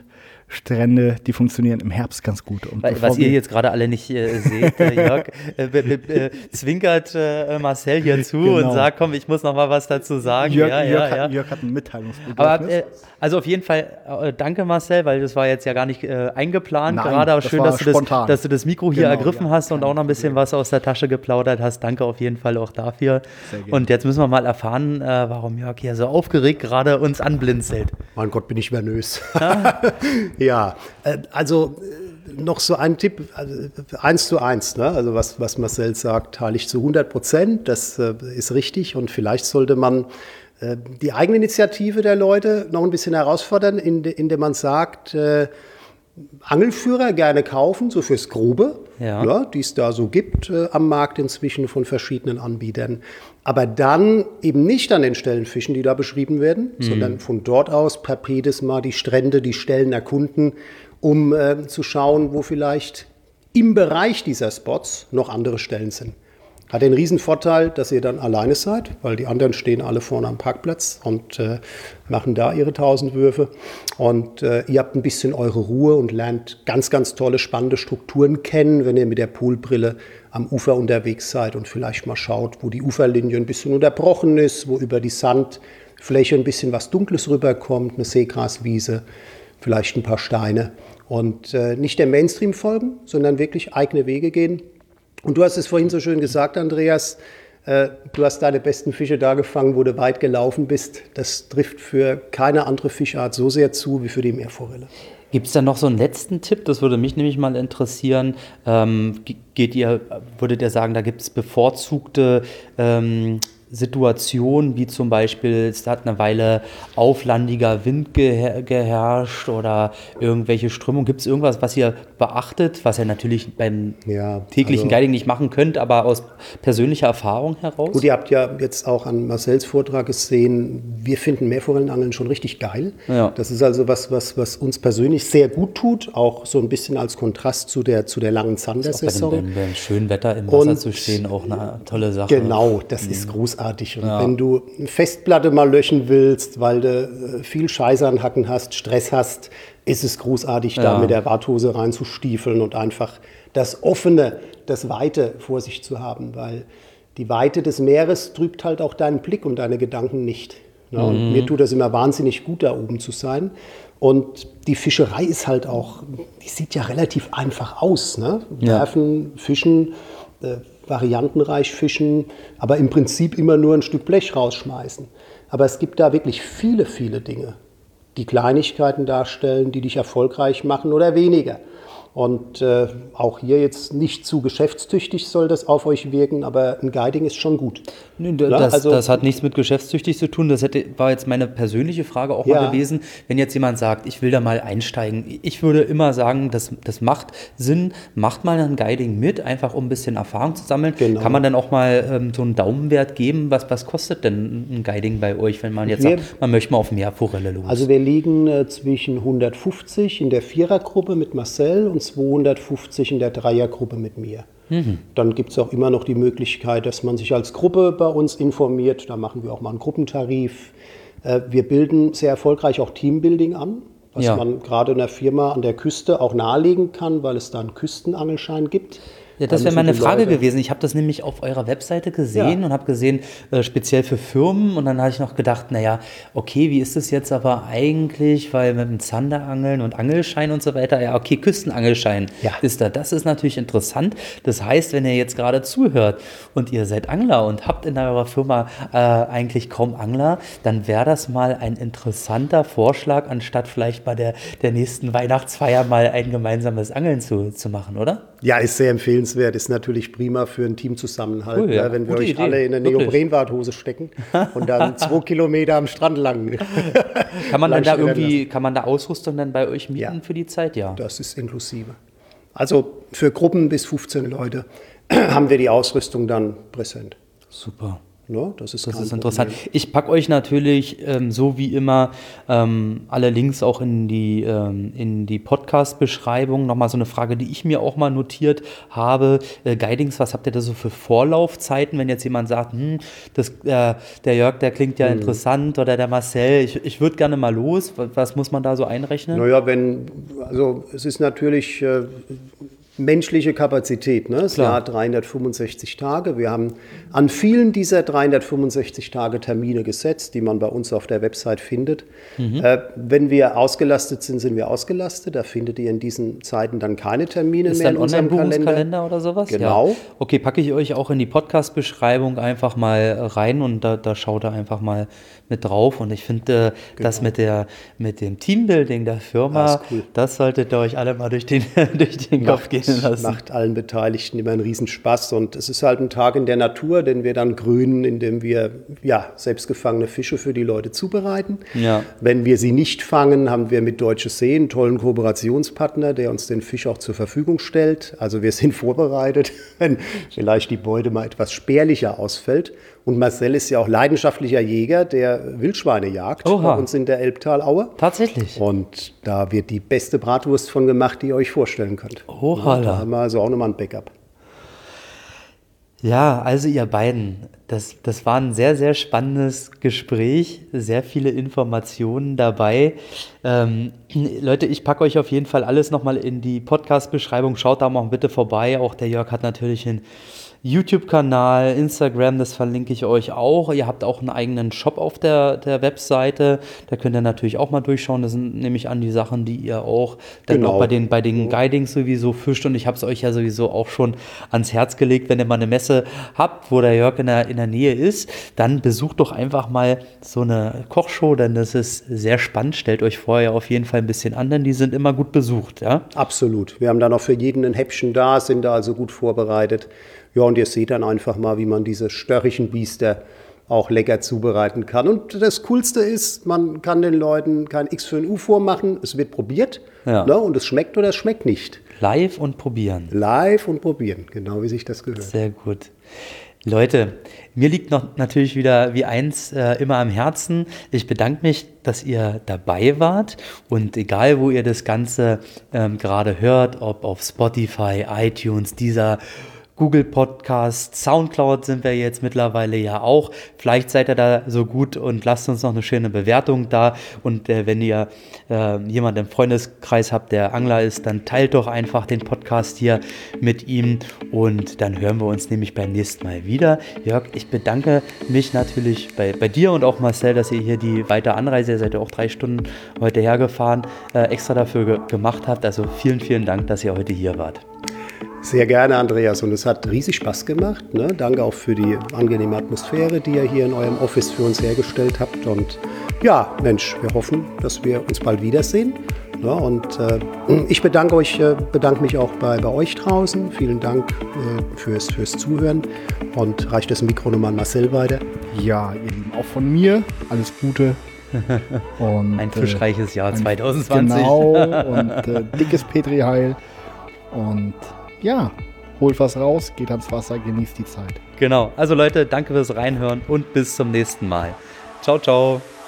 Strände, die funktionieren im Herbst ganz gut. Und was ihr jetzt gerade alle nicht seht, Jörg, zwinkert Marcel hier zu und sagt, komm, ich muss noch mal was dazu sagen. Jörg hat ein Mitteilungsbedürfnis. Aber also auf jeden Fall danke Marcel, weil das war jetzt ja gar nicht eingeplant. Nein, gerade auch schön, dass du das Mikro hier ergriffen hast und auch noch ein bisschen was aus der Tasche geplaudert hast. Danke auf jeden Fall auch dafür. Und jetzt müssen wir mal erfahren, warum Jörg hier so aufgeregt gerade uns anblinzelt. Mein Gott, bin ich nervös. Ja, also noch so ein Tipp, 1:1, ne? Also was Marcel sagt, teile ich zu 100%, das ist richtig und vielleicht sollte man die Eigeninitiative der Leute noch ein bisschen herausfordern, indem man sagt, Angelführer gerne kaufen, so fürs Grobe, die es da so gibt am Markt inzwischen von verschiedenen Anbietern. Aber dann eben nicht an den Stellen fischen, die da beschrieben werden, sondern von dort aus per Pedis mal die Strände, die Stellen erkunden, um zu schauen, wo vielleicht im Bereich dieser Spots noch andere Stellen sind. Hat den riesen Vorteil, dass ihr dann alleine seid, weil die anderen stehen alle vorne am Parkplatz und machen da ihre 1000 Würfe. Und ihr habt ein bisschen eure Ruhe und lernt ganz, ganz tolle, spannende Strukturen kennen, wenn ihr mit der Poolbrille am Ufer unterwegs seid und vielleicht mal schaut, wo die Uferlinie ein bisschen unterbrochen ist, wo über die Sandfläche ein bisschen was Dunkles rüberkommt, eine Seegraswiese, vielleicht ein paar Steine. Und nicht dem Mainstream folgen, sondern wirklich eigene Wege gehen. Und du hast es vorhin so schön gesagt, Andreas, du hast deine besten Fische da gefangen, wo du weit gelaufen bist. Das trifft für keine andere Fischart so sehr zu wie für die Meerforelle. Gibt es da noch so einen letzten Tipp? Das würde mich nämlich mal interessieren. Würdet ihr sagen, da gibt es bevorzugte Situationen, wie zum Beispiel, es hat eine Weile auflandiger Wind geherrscht oder irgendwelche Strömungen. Gibt es irgendwas, was ihr beachtet, was ihr natürlich beim täglichen Guiding nicht machen könnt, aber aus persönlicher Erfahrung heraus? Gut, ihr habt ja jetzt auch an Marcels Vortrag gesehen, wir finden Meerforellenangeln schon richtig geil. Ja. Das ist also was uns persönlich sehr gut tut, auch so ein bisschen als Kontrast zu der langen Zandersaison. Bei dem schönen Wetter im Wasser zu stehen, auch eine tolle Sache. Genau, das ist großartig. Und wenn du eine Festplatte mal löschen willst, weil du viel Scheiße an Hacken hast, Stress hast, ist es großartig, da mit der Warthose reinzustiefeln und einfach das Offene, das Weite vor sich zu haben, weil die Weite des Meeres trübt halt auch deinen Blick und deine Gedanken nicht. Ja, und mir tut das immer wahnsinnig gut, da oben zu sein. Und die Fischerei ist halt auch, die sieht ja relativ einfach aus. Ne? Werfen, fischen, variantenreich fischen, aber im Prinzip immer nur ein Stück Blech rausschmeißen. Aber es gibt da wirklich viele, viele Dinge, die Kleinigkeiten darstellen, die dich erfolgreich machen oder weniger. Und auch hier jetzt nicht zu geschäftstüchtig soll das auf euch wirken, aber ein Guiding ist schon gut. Das hat nichts mit geschäftstüchtig zu tun. Das war jetzt meine persönliche Frage auch mal gewesen. Wenn jetzt jemand sagt, ich will da mal einsteigen, ich würde immer sagen, das macht Sinn, macht mal ein Guiding mit, einfach um ein bisschen Erfahrung zu sammeln. Genau. Kann man dann auch mal so einen Daumenwert geben? Was kostet denn ein Guiding bei euch, wenn man jetzt sagt, man möchte mal auf Meerforelle los? Also wir liegen zwischen 150 in der Vierergruppe mit Marcel und 250 in der Dreiergruppe mit mir. Dann gibt es auch immer noch die Möglichkeit, dass man sich als Gruppe bei uns informiert. Da machen wir auch mal einen Gruppentarif. Wir bilden sehr erfolgreich auch Teambuilding an, was man gerade in der Firma an der Küste auch nahelegen kann, weil es da einen Küstenangelschein gibt. Ja, das wäre meine Frage gewesen. Ich habe das nämlich auf eurer Webseite gesehen und habe gesehen, speziell für Firmen. Und dann habe ich noch gedacht, naja, okay, wie ist das jetzt aber eigentlich? Weil mit dem Zanderangeln und Angelschein und so weiter, ja, okay, Küstenangelschein ist da. Das ist natürlich interessant. Das heißt, wenn ihr jetzt gerade zuhört und ihr seid Angler und habt in eurer Firma eigentlich kaum Angler, dann wäre das mal ein interessanter Vorschlag, anstatt vielleicht bei der nächsten Weihnachtsfeier mal ein gemeinsames Angeln zu machen, oder? Ja, ist sehr empfehlenswert. Ist natürlich prima für einen Teamzusammenhalt, cool, wenn wir euch alle in eine Neoprenwarthose stecken und dann 2 Kilometer am Strand lang. Kann man da Ausrüstung dann bei euch mieten für die Zeit? Ja. Das ist inklusive. Also für Gruppen bis 15 Leute haben wir die Ausrüstung dann präsent. Super. Ne? Das ist interessant. Ich packe euch natürlich, so wie immer, alle Links auch in die Podcast-Beschreibung. Nochmal so eine Frage, die ich mir auch mal notiert habe. Guidings, was habt ihr da so für Vorlaufzeiten, wenn jetzt jemand sagt, der Jörg, der klingt ja interessant, oder der Marcel, ich würde gerne mal los. Was muss man da so einrechnen? Naja, es ist natürlich menschliche Kapazität. Ne? Das Jahr hat 365 Tage. Wir haben an vielen dieser 365 Tage Termine gesetzt, die man bei uns auf der Website findet. Wenn wir ausgelastet sind, sind wir ausgelastet. Da findet ihr in diesen Zeiten dann keine Termine mehr in unserem Kalender. Ist dann Online-Buchungskalender oder sowas? Genau. Ja. Okay, packe ich euch auch in die Podcast-Beschreibung einfach mal rein und da schaut ihr einfach mal mit drauf. Und ich finde, das mit dem Teambuilding der Firma, das solltet ihr euch alle mal durch den Kopf gehen lassen. Macht allen Beteiligten immer einen Riesenspaß. Und es ist halt ein Tag in der Natur, den wir dann grünen, indem wir selbstgefangene Fische für die Leute zubereiten. Ja. Wenn wir sie nicht fangen, haben wir mit Deutsche See einen tollen Kooperationspartner, der uns den Fisch auch zur Verfügung stellt. Also wir sind vorbereitet, wenn vielleicht die Beute mal etwas spärlicher ausfällt. Und Marcel ist ja auch leidenschaftlicher Jäger, der Wildschweine jagt bei uns in der Elbtalaue. Tatsächlich. Und da wird die beste Bratwurst von gemacht, die ihr euch vorstellen könnt. Oha. Da haben wir also auch nochmal ein Backup. Ja, also ihr beiden, das war ein sehr, sehr spannendes Gespräch, sehr viele Informationen dabei. Leute, ich packe euch auf jeden Fall alles nochmal in die Podcast-Beschreibung. Schaut da mal bitte vorbei. Auch der Jörg hat natürlich einen YouTube-Kanal, Instagram, das verlinke ich euch auch. Ihr habt auch einen eigenen Shop auf der Webseite. Da könnt ihr natürlich auch mal durchschauen. Das sind nämlich an die Sachen, die ihr auch dann auch bei den Guidings sowieso fischt. Und ich habe es euch ja sowieso auch schon ans Herz gelegt, wenn ihr mal eine Messe habt, wo der Jörg in der Nähe ist, dann besucht doch einfach mal so eine Kochshow, denn das ist sehr spannend. Stellt euch vorher auf jeden Fall ein bisschen an, denn die sind immer gut besucht. Ja? Absolut. Wir haben da noch für jeden ein Häppchen da, sind da also gut vorbereitet. Ja, und ihr seht dann einfach mal, wie man diese störrischen Biester auch lecker zubereiten kann. Und das Coolste ist, man kann den Leuten kein X für ein U vormachen. Es wird probiert, ne? Und es schmeckt oder es schmeckt nicht. Live und probieren. Live und probieren, genau wie sich das gehört. Sehr gut. Leute, mir liegt noch natürlich wieder wie eins immer am Herzen. Ich bedanke mich, dass ihr dabei wart, und egal, wo ihr das Ganze gerade hört, ob auf Spotify, iTunes, Deezer, Google Podcast, Soundcloud sind wir jetzt mittlerweile ja auch. Vielleicht seid ihr da so gut und lasst uns noch eine schöne Bewertung da. Und wenn ihr jemanden im Freundeskreis habt, der Angler ist, dann teilt doch einfach den Podcast hier mit ihm. Und dann hören wir uns nämlich beim nächsten Mal wieder. Jörg, ich bedanke mich natürlich bei dir und auch Marcel, dass ihr hier die weite Anreise, ihr seid ja auch 3 Stunden heute hergefahren, extra dafür gemacht habt. Also vielen, vielen Dank, dass ihr heute hier wart. Sehr gerne, Andreas, und es hat riesig Spaß gemacht. Ne? Danke auch für die angenehme Atmosphäre, die ihr hier in eurem Office für uns hergestellt habt. Und ja, Mensch, wir hoffen, dass wir uns bald wiedersehen. Ne? Und ich bedanke mich auch bei euch draußen. Vielen Dank fürs Zuhören, und reicht das Mikro nochmal an Marcel weiter. Ja, ihr Lieben, auch von mir alles Gute. Und, ein fischreiches Jahr 2020. Genau, und dickes Petri-Heil. Und ja, holt was raus, geht ans Wasser, genießt die Zeit. Genau, also Leute, danke fürs Reinhören und bis zum nächsten Mal. Ciao, ciao.